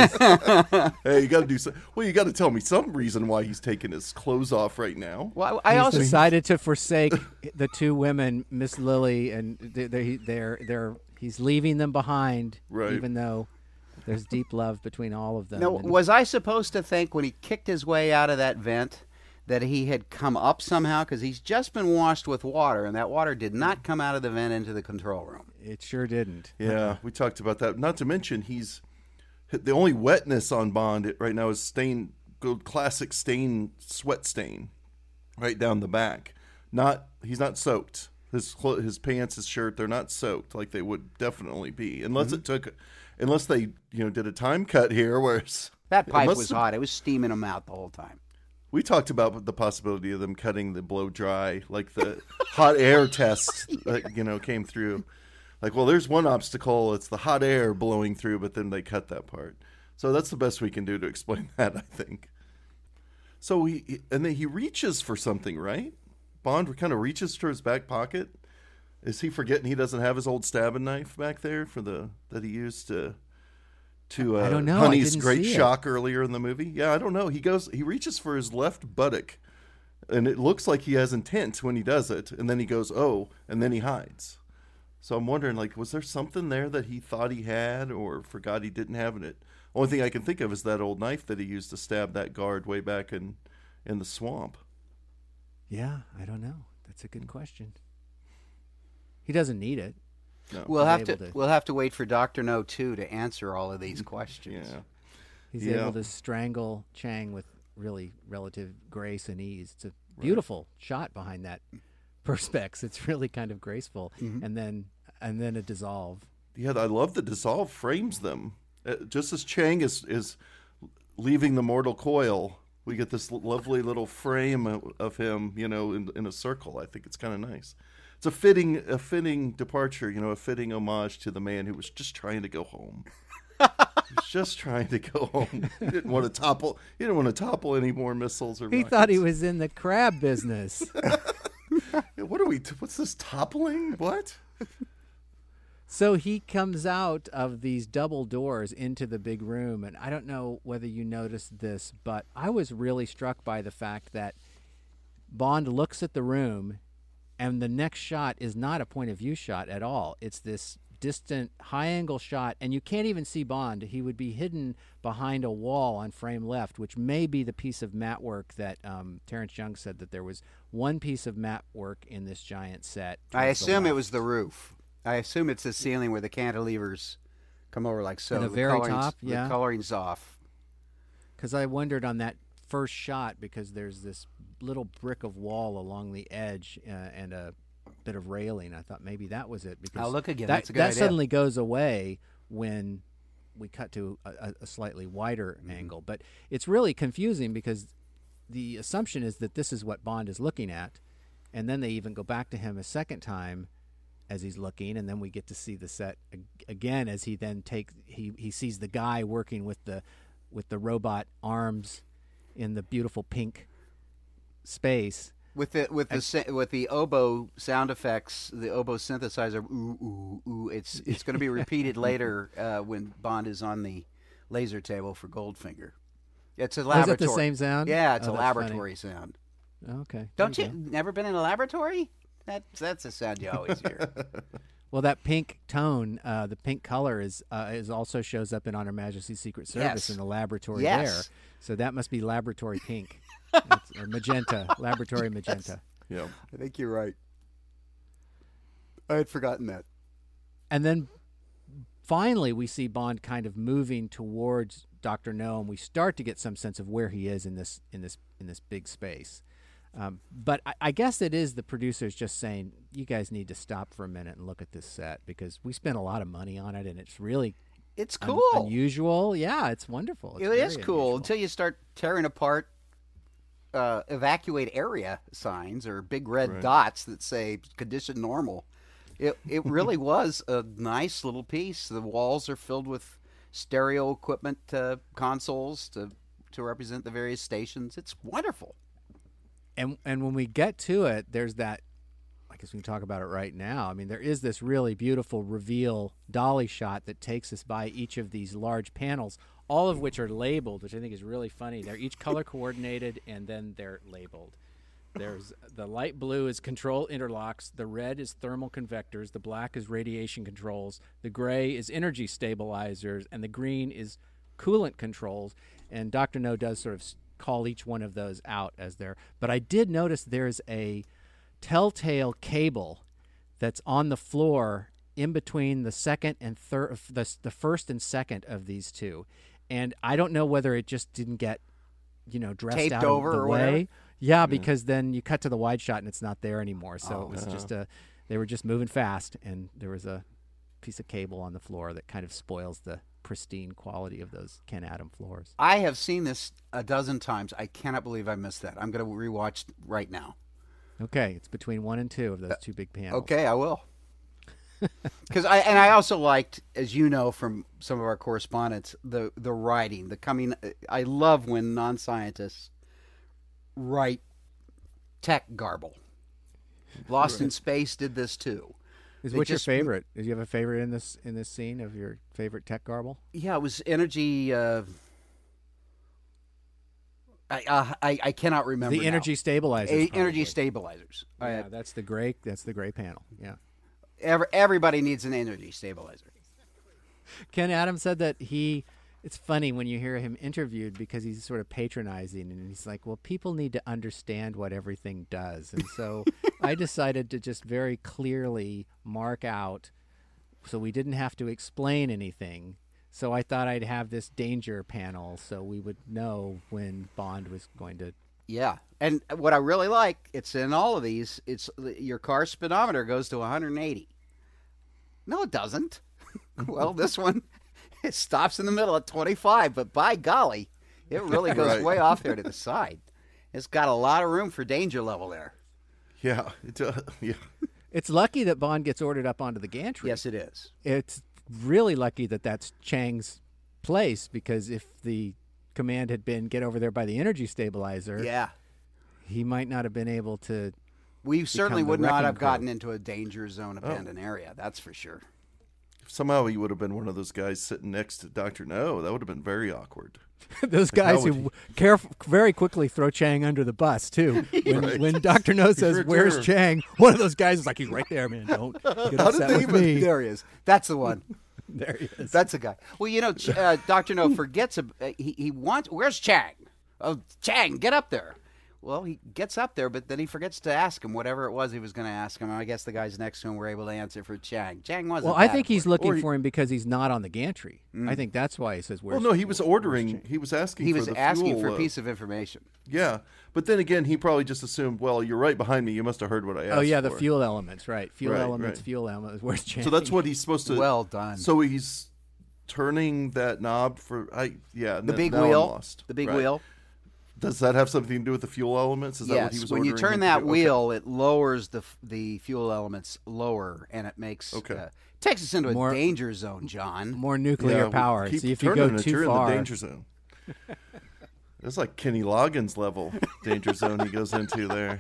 Speaker 1: Hey, you got to do some. Well, you got to tell me some reason why he's taking his clothes off right now.
Speaker 3: Well, I
Speaker 2: He's
Speaker 3: also
Speaker 2: decided to forsake the two women, Miss Lily, and they, they, they're they're he's leaving them behind,
Speaker 1: Right.
Speaker 2: even though there's deep love between all of them.
Speaker 3: No,
Speaker 2: And-
Speaker 3: was I supposed to think when he kicked his way out of that vent that he had come up somehow? Because he's just been washed with water, and that water did not come out of the vent into the control room.
Speaker 2: It sure didn't.
Speaker 1: Yeah, we talked about that. Not to mention, he's the only wetness on Bond right now is stain, good classic stain, sweat stain, right down the back. Not he's not soaked. His clo- his pants, his shirt, they're not soaked like they would definitely be, unless it took, unless they you know did a time cut here, where it's,
Speaker 3: That pipe
Speaker 1: unless
Speaker 3: was
Speaker 1: the-
Speaker 3: hot. It was steaming him out the whole time.
Speaker 1: We talked about the possibility of them cutting the blow dry, like the hot air test that you know came through. Like, well, there's one obstacle; it's the hot air blowing through, but then they cut that part. So that's the best we can do to explain that, I think. So he and then he reaches for something, right? Bond kind of reaches to his back pocket. Is he forgetting he doesn't have his old stabbing knife back there for the that he used to to uh,
Speaker 2: I don't know. I
Speaker 1: Honey's
Speaker 2: didn't
Speaker 1: great
Speaker 2: see it.
Speaker 1: shock earlier in the movie? Yeah, I don't know. He goes, he reaches for his left buttock, and it looks like he has intent when he does it, and then he goes, oh, and then he hides. So I'm wondering, like, was there something there that he thought he had or forgot he didn't have in it? Only thing I can think of is that old knife that he used to stab that guard way back in in the swamp.
Speaker 2: Yeah, I don't know. That's a good question. He doesn't need it.
Speaker 1: No.
Speaker 3: We'll
Speaker 2: He's
Speaker 3: have to,
Speaker 2: able to-
Speaker 3: we'll have to wait for Doctor No two to answer all of these questions.
Speaker 1: Yeah.
Speaker 2: He's
Speaker 1: Yeah.
Speaker 2: able to strangle Chang with really relative grace and ease. It's a beautiful shot behind that perspex. It's really kind of graceful, and then and then a dissolve.
Speaker 1: Yeah, I love the dissolve frames them. Uh, just as Chang is is leaving the mortal coil, we get this l- lovely little frame of, of him, you know, in, in a circle. I think it's kind of nice. It's a fitting a fitting departure, you know, a fitting homage to the man who was just trying to go home. He was just trying to go home. He didn't want to topple. He didn't want to topple any more missiles or.
Speaker 2: He
Speaker 1: rockets.
Speaker 2: thought he was in the crab business.
Speaker 1: Yeah, what are we? T- what's this toppling? What?
Speaker 2: So he comes out of these double doors into the big room, and I don't know whether you noticed this, but I was really struck by the fact that Bond looks at the room, and the next shot is not a point of view shot at all. It's this distant high angle shot, and you can't even see Bond. He would be hidden behind a wall on frame left, which may be the piece of matte work that um, Terrence Young said that there was one piece of matte work in this giant set.
Speaker 3: I
Speaker 2: towards the
Speaker 3: assume it
Speaker 2: left.
Speaker 3: was the roof. I assume it's the ceiling where the cantilevers come over like so.
Speaker 2: In the very
Speaker 3: coloring's-
Speaker 2: top, yeah.
Speaker 3: The coloring's off.
Speaker 2: Because I wondered on that first shot, because there's this little brick of wall along the edge uh, and a bit of railing. I thought maybe that was it because
Speaker 3: Oh, look again.
Speaker 2: that,
Speaker 3: That's a good
Speaker 2: that
Speaker 3: idea.
Speaker 2: suddenly goes away when we cut to a, a slightly wider
Speaker 3: Mm-hmm.
Speaker 2: angle. But it's really confusing because the assumption is that this is what Bond is looking at, and then they even go back to him a second time as he's looking, and then we get to see the set ag- again as he then takes he he sees the guy working with the with the robot arms in the beautiful pink space.
Speaker 3: With the with the sa- with the oboe sound effects, the oboe synthesizer, ooh ooh ooh. It's it's going to be repeated later uh, when Bond is on the laser table for Goldfinger. It's a
Speaker 2: Oh, is
Speaker 3: laboratory.
Speaker 2: it the same sound?
Speaker 3: Yeah, it's
Speaker 2: Oh,
Speaker 3: a
Speaker 2: that's
Speaker 3: laboratory sound.
Speaker 2: funny. Okay.
Speaker 3: Don't
Speaker 2: there
Speaker 3: you
Speaker 2: go.
Speaker 3: never been in a laboratory? That's that's a sound you always hear.
Speaker 2: Well, that pink tone, uh, the pink color is uh, is also shows up in On Her Majesty's Secret Service
Speaker 3: Yes.
Speaker 2: in the laboratory
Speaker 3: Yes.
Speaker 2: there. So that must be laboratory pink. It's, or magenta, laboratory magenta.
Speaker 1: Yeah.
Speaker 3: I think you're right. I had forgotten that.
Speaker 2: And then finally we see Bond kind of moving towards Doctor No, and we start to get some sense of where he is in this in this in this big space. Um, but I, I guess it is the producers just saying, you guys need to stop for a minute and look at this set because we spent a lot of money on it, and it's really
Speaker 3: It's
Speaker 2: un-
Speaker 3: cool.
Speaker 2: unusual. Yeah, it's wonderful. It's
Speaker 3: It
Speaker 2: very
Speaker 3: is cool
Speaker 2: unusual.
Speaker 3: until you start tearing apart uh, evacuate area signs or big red
Speaker 1: Right.
Speaker 3: dots that say condition normal. It it really was a nice little piece. The walls are filled with stereo equipment uh, consoles to to represent the various stations. It's wonderful.
Speaker 2: And and when we get to it, there's that. I guess we can talk about it right now. I mean, there is this really beautiful reveal dolly shot that takes us by each of these large panels, all of which are labeled, which I think is really funny. They're each color coordinated, and then they're labeled. There's the light blue is control interlocks, the red is thermal convectors, the black is radiation controls, the gray is energy stabilizers, and the green is coolant controls. And Doctor No does sort of s- call each one of those out as there. But I did notice there's a telltale cable that's on the floor in between the second and third, the, the first and second of these two. And I don't know whether it just didn't get, you know, dressed
Speaker 3: Taped
Speaker 2: out
Speaker 3: over
Speaker 2: of the
Speaker 3: or
Speaker 2: way.
Speaker 3: whatever?
Speaker 2: Yeah, because then you cut to the wide shot and it's not there anymore. So
Speaker 3: Oh,
Speaker 2: it was
Speaker 1: no.
Speaker 2: just a, they were just moving fast, and there was a piece of cable on the floor that kind of spoils the pristine quality of those Ken Adam floors.
Speaker 3: I have seen this a dozen times. I cannot believe I missed that. I'm going to rewatch right now.
Speaker 2: Okay, it's between one and two of those two big panels.
Speaker 3: Okay, I will. Because I and I also liked, as you know from some of our correspondence, the the writing, the coming. I love when non-scientists write tech garble. Lost in Space did this too.
Speaker 2: Is
Speaker 3: They
Speaker 2: what's your
Speaker 3: just-
Speaker 2: favorite? Do you have a favorite in this in this scene of your favorite tech garble?
Speaker 3: Yeah, it was energy. Uh, I, uh, I I cannot remember
Speaker 2: The
Speaker 3: now.
Speaker 2: energy stabilizers.
Speaker 3: A-
Speaker 2: probably.
Speaker 3: energy stabilizers. I-
Speaker 2: Yeah, that's the gray. That's the gray panel. Yeah.
Speaker 3: every, everybody needs an energy stabilizer.
Speaker 2: Ken Adams said that he. It's funny when you hear him interviewed because he's sort of patronizing, and he's like, "Well, people need to understand what everything does," and so I decided to just very clearly mark out, so we didn't have to explain anything. So I thought I'd have this danger panel, so we would know when Bond was going to.
Speaker 3: Yeah, and what I really like, it's in all of these. It's your car speedometer goes to one hundred eighty. No, it doesn't. Well, this one it stops in the middle at twenty-five, but by golly, it really goes
Speaker 1: Right.
Speaker 3: way off there to the side. It's got a lot of room for danger level there.
Speaker 1: Yeah. It, uh, yeah.
Speaker 2: It's lucky that Bond gets ordered up onto the gantry.
Speaker 3: Yes, it is.
Speaker 2: It's really lucky that that's Chang's place, because if the command had been get over there by the energy stabilizer,
Speaker 3: Yeah,
Speaker 2: he might not have been able to.
Speaker 3: we certainly
Speaker 2: the
Speaker 3: would not
Speaker 2: wrecking
Speaker 3: have
Speaker 2: crew.
Speaker 3: gotten into a danger zone abandoned area. That's for sure.
Speaker 1: Somehow he would have been one of those guys sitting next to Doctor No. That would have been very awkward.
Speaker 2: Those
Speaker 1: Like, how
Speaker 2: guys
Speaker 1: would
Speaker 2: who caref- very quickly throw Chang under the bus too. When,
Speaker 1: Right.
Speaker 2: when Doctor No says, "Where's
Speaker 1: returned."
Speaker 2: Chang?" one of those guys is like, "He's right there, man. Don't get
Speaker 1: How did
Speaker 2: upset
Speaker 1: they
Speaker 2: with
Speaker 1: even-
Speaker 2: me."
Speaker 3: There he is. That's the one.
Speaker 2: There he is.
Speaker 3: That's the guy. Well, you know, Ch- uh, Doctor No forgets. ab- Uh, he he wants. Where's Chang? Oh, Chang, get up there. Well, he gets up there, but then he forgets to ask him whatever it was he was going to ask him. I guess the guys next to him were able to answer for Chang. Chang wasn't.
Speaker 2: Well, I
Speaker 3: bad
Speaker 2: think
Speaker 3: for
Speaker 2: he's
Speaker 3: it.
Speaker 2: looking
Speaker 1: he-
Speaker 2: for him because he's not on the gantry.
Speaker 3: Mm.
Speaker 2: I think that's why he says,
Speaker 1: Well,
Speaker 2: "Where's?"
Speaker 1: no, he was
Speaker 2: where's
Speaker 1: ordering.
Speaker 2: Chang?
Speaker 1: He was asking
Speaker 3: He
Speaker 1: for
Speaker 3: was
Speaker 1: the
Speaker 3: asking
Speaker 1: fuel,
Speaker 3: for a
Speaker 1: uh,
Speaker 3: piece of information.
Speaker 1: Yeah, but then again, he probably just assumed, well, you're right behind me. You must have heard what I asked
Speaker 2: Oh yeah, the
Speaker 1: for.
Speaker 2: fuel elements, right? Fuel
Speaker 1: Right,
Speaker 2: elements,
Speaker 1: right.
Speaker 2: fuel elements. Where's Chang?
Speaker 1: So that's what he's supposed to.
Speaker 3: Well done.
Speaker 1: So he's turning that knob for. I yeah.
Speaker 3: The
Speaker 1: n-
Speaker 3: big
Speaker 1: now I'm
Speaker 3: wheel.
Speaker 1: lost.
Speaker 3: The big
Speaker 1: Right.
Speaker 3: wheel.
Speaker 1: Does that have something to do with the fuel elements? Is that what
Speaker 3: Yes.
Speaker 1: he was
Speaker 3: When you
Speaker 1: ordering
Speaker 3: turn
Speaker 1: him to
Speaker 3: that
Speaker 1: do? Okay.
Speaker 3: wheel, it lowers the f- the fuel elements lower, and it makes
Speaker 1: Okay.
Speaker 3: uh, takes us into a
Speaker 2: More-
Speaker 3: danger zone, John.
Speaker 2: more nuclear
Speaker 1: Yeah, we
Speaker 2: power.
Speaker 1: keep
Speaker 2: See if you
Speaker 1: turning
Speaker 2: go
Speaker 1: it,
Speaker 2: too
Speaker 1: you're
Speaker 2: far.
Speaker 1: in the danger zone. It's like Kenny Loggins level danger zone he goes into there.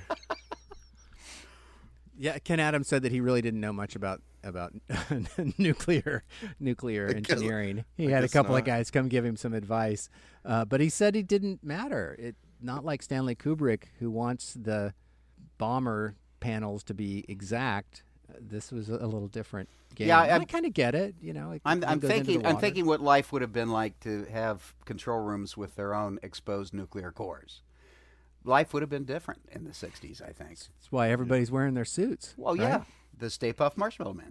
Speaker 2: Yeah, Ken Adams said that he really didn't know much about about nuclear nuclear
Speaker 1: guess-
Speaker 2: engineering. He
Speaker 1: I
Speaker 2: had a
Speaker 1: guess
Speaker 2: couple of
Speaker 1: not.
Speaker 2: guys come give him some advice, uh, but he said it didn't matter. It not like Stanley Kubrick, who wants the bomber panels to be exact. Uh, this was a little different game.
Speaker 3: Yeah,
Speaker 2: And
Speaker 3: I'm-
Speaker 2: I kind of get it. You know, it,
Speaker 3: I'm,
Speaker 2: it
Speaker 3: I'm
Speaker 2: goes into
Speaker 3: thinking.
Speaker 2: the
Speaker 3: I'm
Speaker 2: water.
Speaker 3: thinking what life would have been like to have control rooms with their own exposed nuclear cores. Life would have been different in the sixties, I think.
Speaker 2: That's why everybody's wearing their suits.
Speaker 3: Well,
Speaker 2: right?
Speaker 3: yeah, the Stay Puft Marshmallow Man.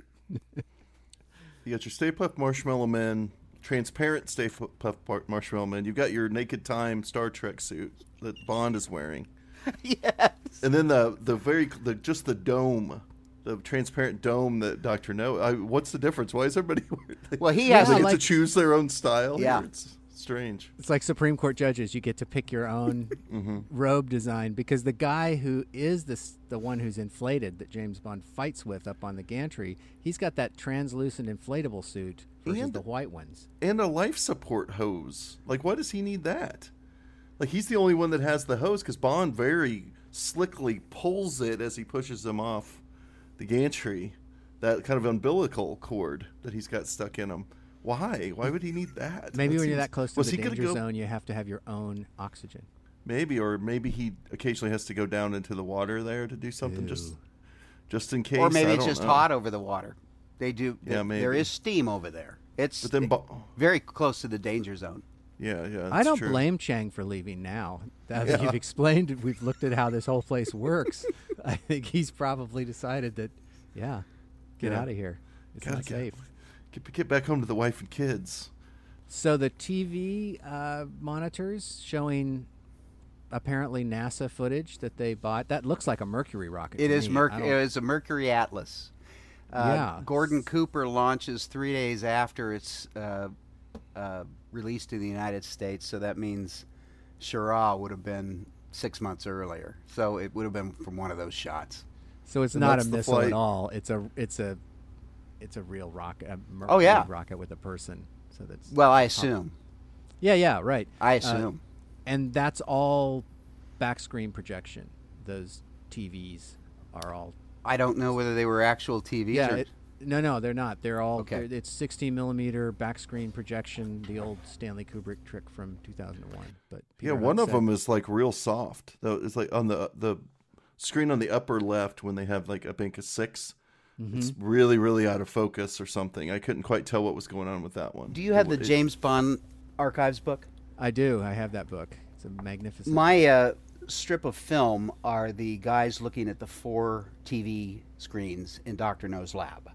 Speaker 1: You got your Stay Puft Marshmallow Men, transparent Stay Puft Par- Marshmallow Men. You've got your Naked Time Star Trek suit that Bond is wearing.
Speaker 3: Yes.
Speaker 1: And then the the very the just the dome, the transparent dome that Doctor No. I, what's the difference? Why is everybody?
Speaker 3: Well, he
Speaker 1: they
Speaker 3: has
Speaker 1: get
Speaker 3: a-
Speaker 1: to
Speaker 2: like-
Speaker 1: choose their own style.
Speaker 3: Yeah.
Speaker 1: here? It's strange.
Speaker 2: It's like Supreme Court judges. You get to pick your own
Speaker 1: Mm-hmm.
Speaker 2: robe design because the guy who is this, the one who's inflated that James Bond fights with up on the gantry, he's got that translucent inflatable suit versus
Speaker 1: And-
Speaker 2: the white ones.
Speaker 1: And a life support hose. Like, why does he need that? Like, he's the only one that has the hose because Bond very slickly pulls it as he pushes him off the gantry. That kind of umbilical cord that he's got stuck in him. Why? Why would he need that?
Speaker 2: Maybe
Speaker 1: That
Speaker 2: when you're
Speaker 1: seems-
Speaker 2: that close to
Speaker 1: was
Speaker 2: the
Speaker 1: he gonna
Speaker 2: danger
Speaker 1: go-
Speaker 2: zone, you have to have your own oxygen.
Speaker 1: Maybe, or maybe he occasionally has to go down into the water there to do something, just
Speaker 2: Ew.
Speaker 1: just in case.
Speaker 3: Or maybe
Speaker 1: I
Speaker 3: it's
Speaker 1: don't
Speaker 3: just
Speaker 1: know.
Speaker 3: hot over the water. They do.
Speaker 1: Yeah,
Speaker 3: There
Speaker 1: maybe.
Speaker 3: is steam over there. It's
Speaker 1: But then, Bo-
Speaker 3: very close to the danger zone.
Speaker 1: yeah, yeah.
Speaker 2: I
Speaker 1: that's
Speaker 2: don't
Speaker 1: true.
Speaker 2: blame Chang for leaving now. As
Speaker 1: Yeah.
Speaker 2: you've explained, we've looked at how this whole place works. I think he's probably decided that, yeah, get
Speaker 1: Yeah.
Speaker 2: out of here. It's
Speaker 1: Gotta
Speaker 2: not
Speaker 1: get-
Speaker 2: safe.
Speaker 1: Get, get back home to the wife and kids.
Speaker 2: So the T V uh, monitors showing apparently NASA footage that they bought. That looks like a Mercury rocket.
Speaker 3: It
Speaker 2: to
Speaker 3: is
Speaker 2: me.
Speaker 3: Merc-
Speaker 2: I
Speaker 3: It
Speaker 2: don't-
Speaker 3: is a Mercury Atlas. Uh,
Speaker 2: Yeah.
Speaker 3: Gordon Cooper launches three days after it's uh, uh, released in the United States, so that means Shara would have been six months earlier. So it would have been from one of those shots.
Speaker 2: So it's
Speaker 1: And
Speaker 2: not a
Speaker 1: that's the
Speaker 2: missile
Speaker 1: flight.
Speaker 2: at all. It's a it's a it's a real rocket. A Mercury
Speaker 3: Oh, yeah.
Speaker 2: rocket with a person. So that's
Speaker 3: Well, I assume.
Speaker 2: yeah, yeah, right.
Speaker 3: I
Speaker 2: Uh,
Speaker 3: assume.
Speaker 2: and that's all back screen projection. Those T Vs are all
Speaker 3: I don't know whether they were actual T Vs
Speaker 2: yeah.
Speaker 3: or
Speaker 2: It, no, no, they're not. They're all.
Speaker 3: Okay.
Speaker 2: they're- It's sixteen millimeter back screen projection, the old Stanley Kubrick trick from two thousand one. But
Speaker 1: Yeah,
Speaker 2: Peter
Speaker 1: one
Speaker 2: Hunt
Speaker 1: of
Speaker 2: said-
Speaker 1: them is like real soft. Though it's like on the the screen on the upper left when they have like I think a 6
Speaker 2: Mm-hmm.
Speaker 1: It's really really out of focus or something. I couldn't quite tell what was going on with that one.
Speaker 3: Do you have the
Speaker 1: It-
Speaker 3: James Bond archives book?
Speaker 2: I do. I have that book. It's a magnificent.
Speaker 3: My uh, strip of film are the guys looking at the four T V screens in Doctor No's lab.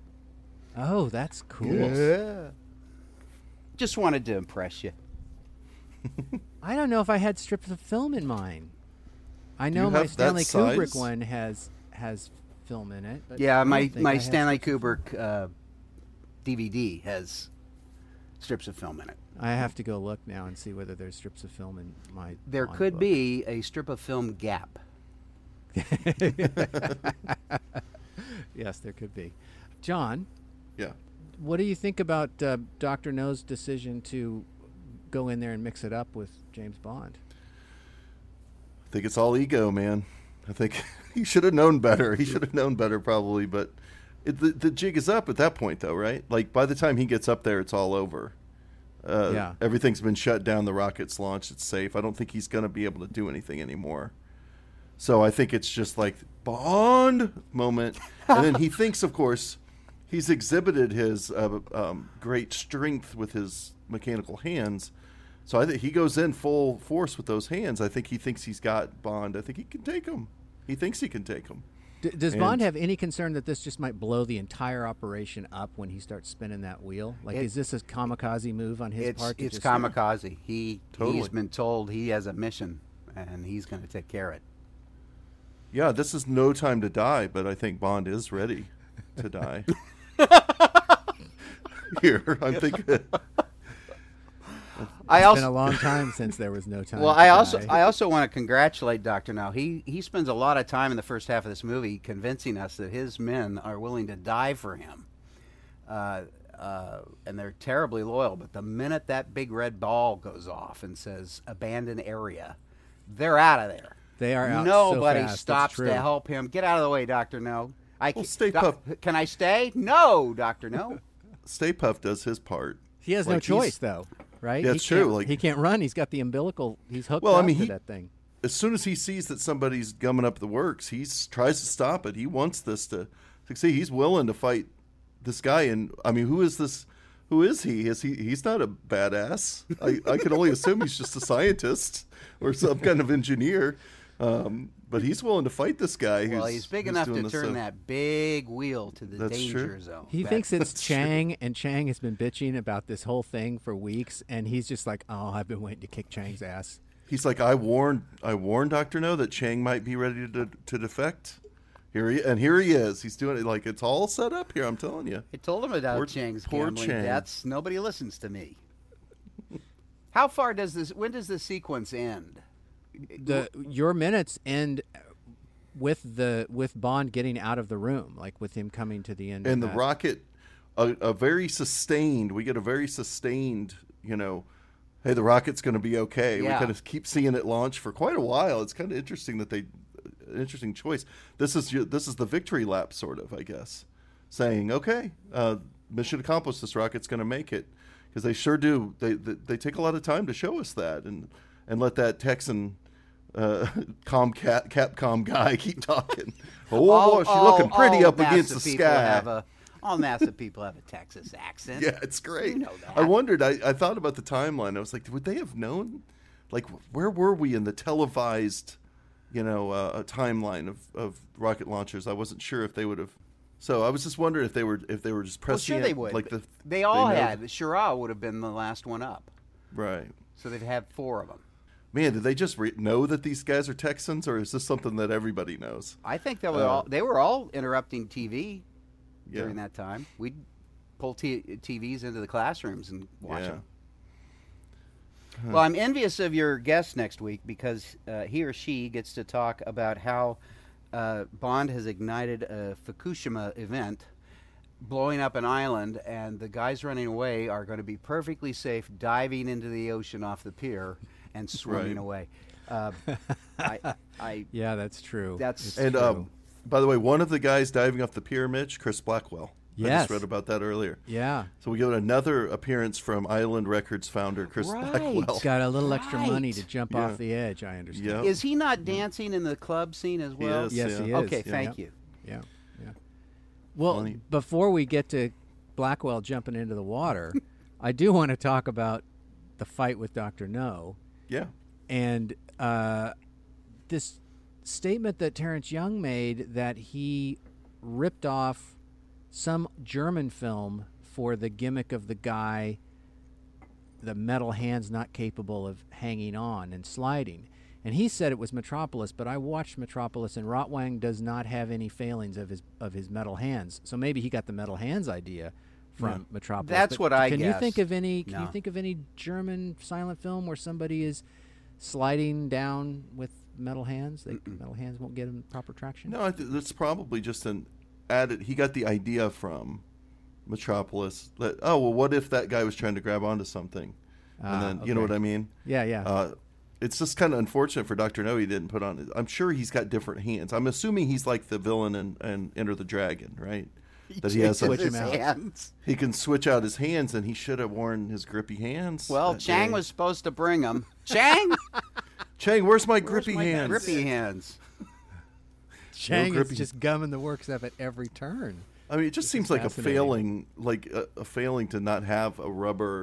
Speaker 2: oh, that's cool.
Speaker 3: Yeah. Just wanted to impress you.
Speaker 2: I don't know if I had strips of film in mine. I know
Speaker 1: you
Speaker 2: my
Speaker 1: have that
Speaker 2: Stanley Kubrick
Speaker 1: size?
Speaker 2: one has has film in it. But I
Speaker 3: Yeah,
Speaker 2: don't
Speaker 3: my,
Speaker 2: think I
Speaker 3: my
Speaker 2: have
Speaker 3: Stanley
Speaker 2: strips of film.
Speaker 3: Kubrick uh, D V D has strips of film in it.
Speaker 2: I have to go look now and see whether there's strips of film in my.
Speaker 3: There
Speaker 2: Bond
Speaker 3: could
Speaker 2: book.
Speaker 3: be a strip of film gap.
Speaker 2: Yes, there could be. John,
Speaker 1: Yeah.
Speaker 2: what do you think about uh, Doctor No's decision to go in there and mix it up with James Bond?
Speaker 1: I think it's all ego, man. I think he should have known better. He should have known better, probably. But it, the, the jig is up at that point, though, right? Like, by the time he gets up there, it's all over. Uh,
Speaker 2: Yeah.
Speaker 1: Everything's been shut down. The rocket's launched. It's safe. I don't think he's going to be able to do anything anymore. So I think it's just like Bond moment. And then he thinks, of course, he's exhibited his uh, um, great strength with his mechanical hands. So I think he goes in full force with those hands. I think he thinks he's got Bond. I think he can take him. He thinks he can take him.
Speaker 2: D- does
Speaker 1: And-
Speaker 2: Bond have any concern that this just might blow the entire operation up when he starts spinning that wheel? Like,
Speaker 3: It-
Speaker 2: is this a kamikaze move on his
Speaker 3: It's
Speaker 2: part? to
Speaker 3: it's
Speaker 2: just-
Speaker 3: kamikaze. He
Speaker 1: Totally.
Speaker 3: he's been told he has a mission, and he's going to take care of it.
Speaker 1: Yeah, this is no time to die, but I think Bond is ready to die. Here, I'm thinking.
Speaker 3: I
Speaker 2: It's
Speaker 3: also
Speaker 2: been a long time since there was no time.
Speaker 3: Well,
Speaker 2: to
Speaker 3: I also
Speaker 2: die.
Speaker 3: I also want to congratulate Doctor Now. He he spends a lot of time in the first half of this movie convincing us that his men are willing to die for him, uh, uh, and they're terribly loyal. But the minute that big red ball goes off and says "abandoned area," they're out of there.
Speaker 2: They are out so
Speaker 3: Nobody
Speaker 2: fast, that's
Speaker 3: stops
Speaker 2: true.
Speaker 3: to help him. Get out of the way, Doctor No. I
Speaker 1: Well,
Speaker 3: ca-
Speaker 1: Stay
Speaker 3: Doc-
Speaker 1: Puft-
Speaker 3: Can I stay? No, Doctor No.
Speaker 1: Stay Puft does his part.
Speaker 2: He has no
Speaker 1: Like, he's-
Speaker 2: choice, though, right?
Speaker 1: Yeah,
Speaker 2: He
Speaker 1: it's true,
Speaker 2: can't-
Speaker 1: like-
Speaker 2: he can't run. He's got the umbilical. He's hooked
Speaker 1: Well, I
Speaker 2: up
Speaker 1: mean,
Speaker 2: to
Speaker 1: he-
Speaker 2: that thing.
Speaker 1: As soon as he sees that somebody's gumming up the works, he tries to stop it. He wants this to succeed. He's willing to fight this guy. And I mean, who is this? Who is he? Is he? He's not a badass. I, I can only assume he's just a scientist or some kind of engineer. Um, but he's willing to fight this guy.
Speaker 3: Well,
Speaker 1: who's-
Speaker 3: he's big
Speaker 1: who's
Speaker 3: enough
Speaker 1: doing
Speaker 3: to
Speaker 1: this
Speaker 3: turn
Speaker 1: stuff.
Speaker 3: that big wheel to the
Speaker 1: That's
Speaker 3: danger
Speaker 1: true.
Speaker 3: zone.
Speaker 2: He
Speaker 3: That-
Speaker 2: thinks it's
Speaker 1: that's true.
Speaker 2: Chang, and Chang has been bitching about this whole thing for weeks, and he's just like, "Oh, I've been waiting to kick Chang's ass."
Speaker 1: He's like, I warned, I warned Doctor No that Chang might be ready to to defect. Here he and here he is. He's doing it like it's all set up here. I'm telling you.
Speaker 3: I told him about
Speaker 1: Poor-
Speaker 3: Chang's
Speaker 1: poor
Speaker 3: gambling
Speaker 1: Chang.
Speaker 3: debts. Nobody listens to me. How far does this? When does this sequence end?
Speaker 2: The your minutes end with the with Bond getting out of the room, like with him coming to the end.
Speaker 1: And the
Speaker 2: of that.
Speaker 1: rocket, a, a very sustained. We get a very sustained. You know, hey, the rocket's going to be okay.
Speaker 3: Yeah.
Speaker 1: We kind of keep seeing it launch for quite a while. It's kind of interesting that they, an interesting choice. This is your, this is the victory lap, sort of, I guess, saying, okay, uh, mission accomplished. This rocket's going to make it, because they sure do. They, they they take a lot of time to show us that, and and let that Texan. Uh, Comcat Capcom guy keep talking. Oh,
Speaker 3: All-
Speaker 1: she's
Speaker 3: all-
Speaker 1: looking pretty
Speaker 3: all
Speaker 1: up against
Speaker 3: NASA
Speaker 1: the
Speaker 3: people
Speaker 1: sky.
Speaker 3: Have a, all NASA people have a Texas accent.
Speaker 1: Yeah, it's great.
Speaker 3: You know that.
Speaker 1: I wondered. I, I thought about the timeline. I was like, would they have known? Like, where were we in the televised, you know, uh, timeline of, of rocket launchers? I wasn't sure if they would have. So I was just wondering if they were if they were just
Speaker 3: Well,
Speaker 1: pressing.
Speaker 3: sure
Speaker 1: it,
Speaker 3: they would.
Speaker 1: Like the
Speaker 3: they all
Speaker 1: know-
Speaker 3: had. Shira would have been the last one up,
Speaker 1: right.
Speaker 3: so they'd have four of them.
Speaker 1: Man, did they just re- know that these guys are Texans, or is this something that everybody knows?
Speaker 3: I think they were
Speaker 1: Uh,
Speaker 3: all. They were all interrupting T V
Speaker 1: Yeah.
Speaker 3: during that time. We'd pull t- TVs into the classrooms and watch
Speaker 1: Yeah.
Speaker 3: them. Well, I'm envious of your guest next week because uh, he or she gets to talk about how uh, Bond has ignited a Fukushima event, blowing up an island, and the guys running away are going to be perfectly safe diving into the ocean off the pier and swimming
Speaker 1: Right.
Speaker 3: away. Uh, I, I,
Speaker 2: Yeah, that's true.
Speaker 3: That's-
Speaker 2: It's
Speaker 1: And
Speaker 2: true.
Speaker 1: um, by the way, one of the guys diving off the pier, Mitch, Chris Blackwell. I
Speaker 2: Yes.
Speaker 1: just read about that earlier.
Speaker 2: yeah,
Speaker 1: So we get another appearance from Island Records founder Chris
Speaker 3: Right.
Speaker 1: Blackwell.
Speaker 2: he's got a little extra money
Speaker 3: Right.
Speaker 2: to jump
Speaker 1: Yeah.
Speaker 2: off the edge. I understand.
Speaker 1: Yeah.
Speaker 3: is he not dancing in the club scene as well?
Speaker 1: is.
Speaker 2: Yes,
Speaker 1: Yeah.
Speaker 2: he is.
Speaker 3: Okay,
Speaker 2: Yeah,
Speaker 3: thank
Speaker 2: yeah.
Speaker 3: you.
Speaker 2: Yeah, yeah. Well,
Speaker 1: Funny.
Speaker 2: before we get to Blackwell jumping into the water, I do want to talk about the fight with Doctor No
Speaker 1: Yeah.
Speaker 2: and uh, this statement that Terrence Young made that he ripped off some German film for the gimmick of the guy, the metal hands not capable of hanging on and sliding. And he said it was Metropolis, but I watched Metropolis, and Rotwang does not have any failings of his of his metal hands. So maybe he got the metal hands idea from Metropolis.
Speaker 3: That's
Speaker 2: But
Speaker 3: what I
Speaker 2: Can you
Speaker 3: guess.
Speaker 2: think of any? Can
Speaker 3: No.
Speaker 2: you think of any German silent film where somebody is sliding down with metal hands? They, metal hands won't get him proper traction.
Speaker 1: No, I th- that's probably just an added. He got the idea from Metropolis. That, oh, well, what if that guy was trying to grab onto something?
Speaker 2: Ah,
Speaker 1: And then, you know
Speaker 2: okay.
Speaker 1: what I mean?
Speaker 2: Yeah, yeah.
Speaker 1: Uh, it's just kind of unfortunate for Doctor No he didn't put on. I'm sure he's got different hands. I'm assuming he's like the villain in, in Enter the Dragon, right? That he has
Speaker 3: Switches
Speaker 1: a,
Speaker 2: Switch him
Speaker 3: his
Speaker 2: out.
Speaker 3: hands.
Speaker 1: he can switch out his hands, and he should have worn his grippy hands.
Speaker 3: Well,
Speaker 1: that
Speaker 3: Chang
Speaker 1: day.
Speaker 3: was supposed to bring them. Chang,
Speaker 1: Chang, where's my
Speaker 3: Where's
Speaker 1: grippy
Speaker 3: my
Speaker 1: hands?
Speaker 3: Grippy hands.
Speaker 2: Chang is
Speaker 1: grippy-
Speaker 2: just gumming the works up at every turn.
Speaker 1: I mean, it just
Speaker 2: This
Speaker 1: seems
Speaker 2: is
Speaker 1: like a
Speaker 2: fascinating.
Speaker 1: failing, like a, a failing to not have a rubber.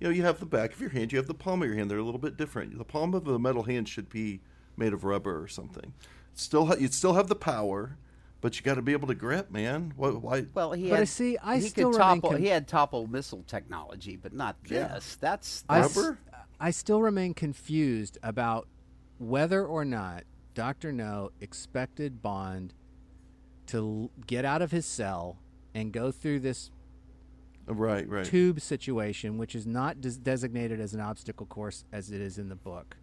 Speaker 1: you know, you have the back of your hand, you have the palm of your hand. They're a little bit different. The palm of the metal hand should be made of rubber or something. Still, ha- you'd still have the power, but you got to be able to grip, man. Why? why?
Speaker 3: Well, he
Speaker 2: But I
Speaker 3: had,
Speaker 2: see, I
Speaker 3: he
Speaker 2: still
Speaker 3: could
Speaker 2: remain
Speaker 3: topple,
Speaker 2: con-
Speaker 3: he had topple missile technology, but not
Speaker 1: Yeah.
Speaker 3: this. That's,
Speaker 2: I
Speaker 3: that's
Speaker 2: s-
Speaker 1: Rubber?
Speaker 2: I still remain confused about whether or not Doctor No expected Bond to l- get out of his cell and go through this
Speaker 1: Right, right.
Speaker 2: tube situation, which is not des- designated as an obstacle course as it is in the book.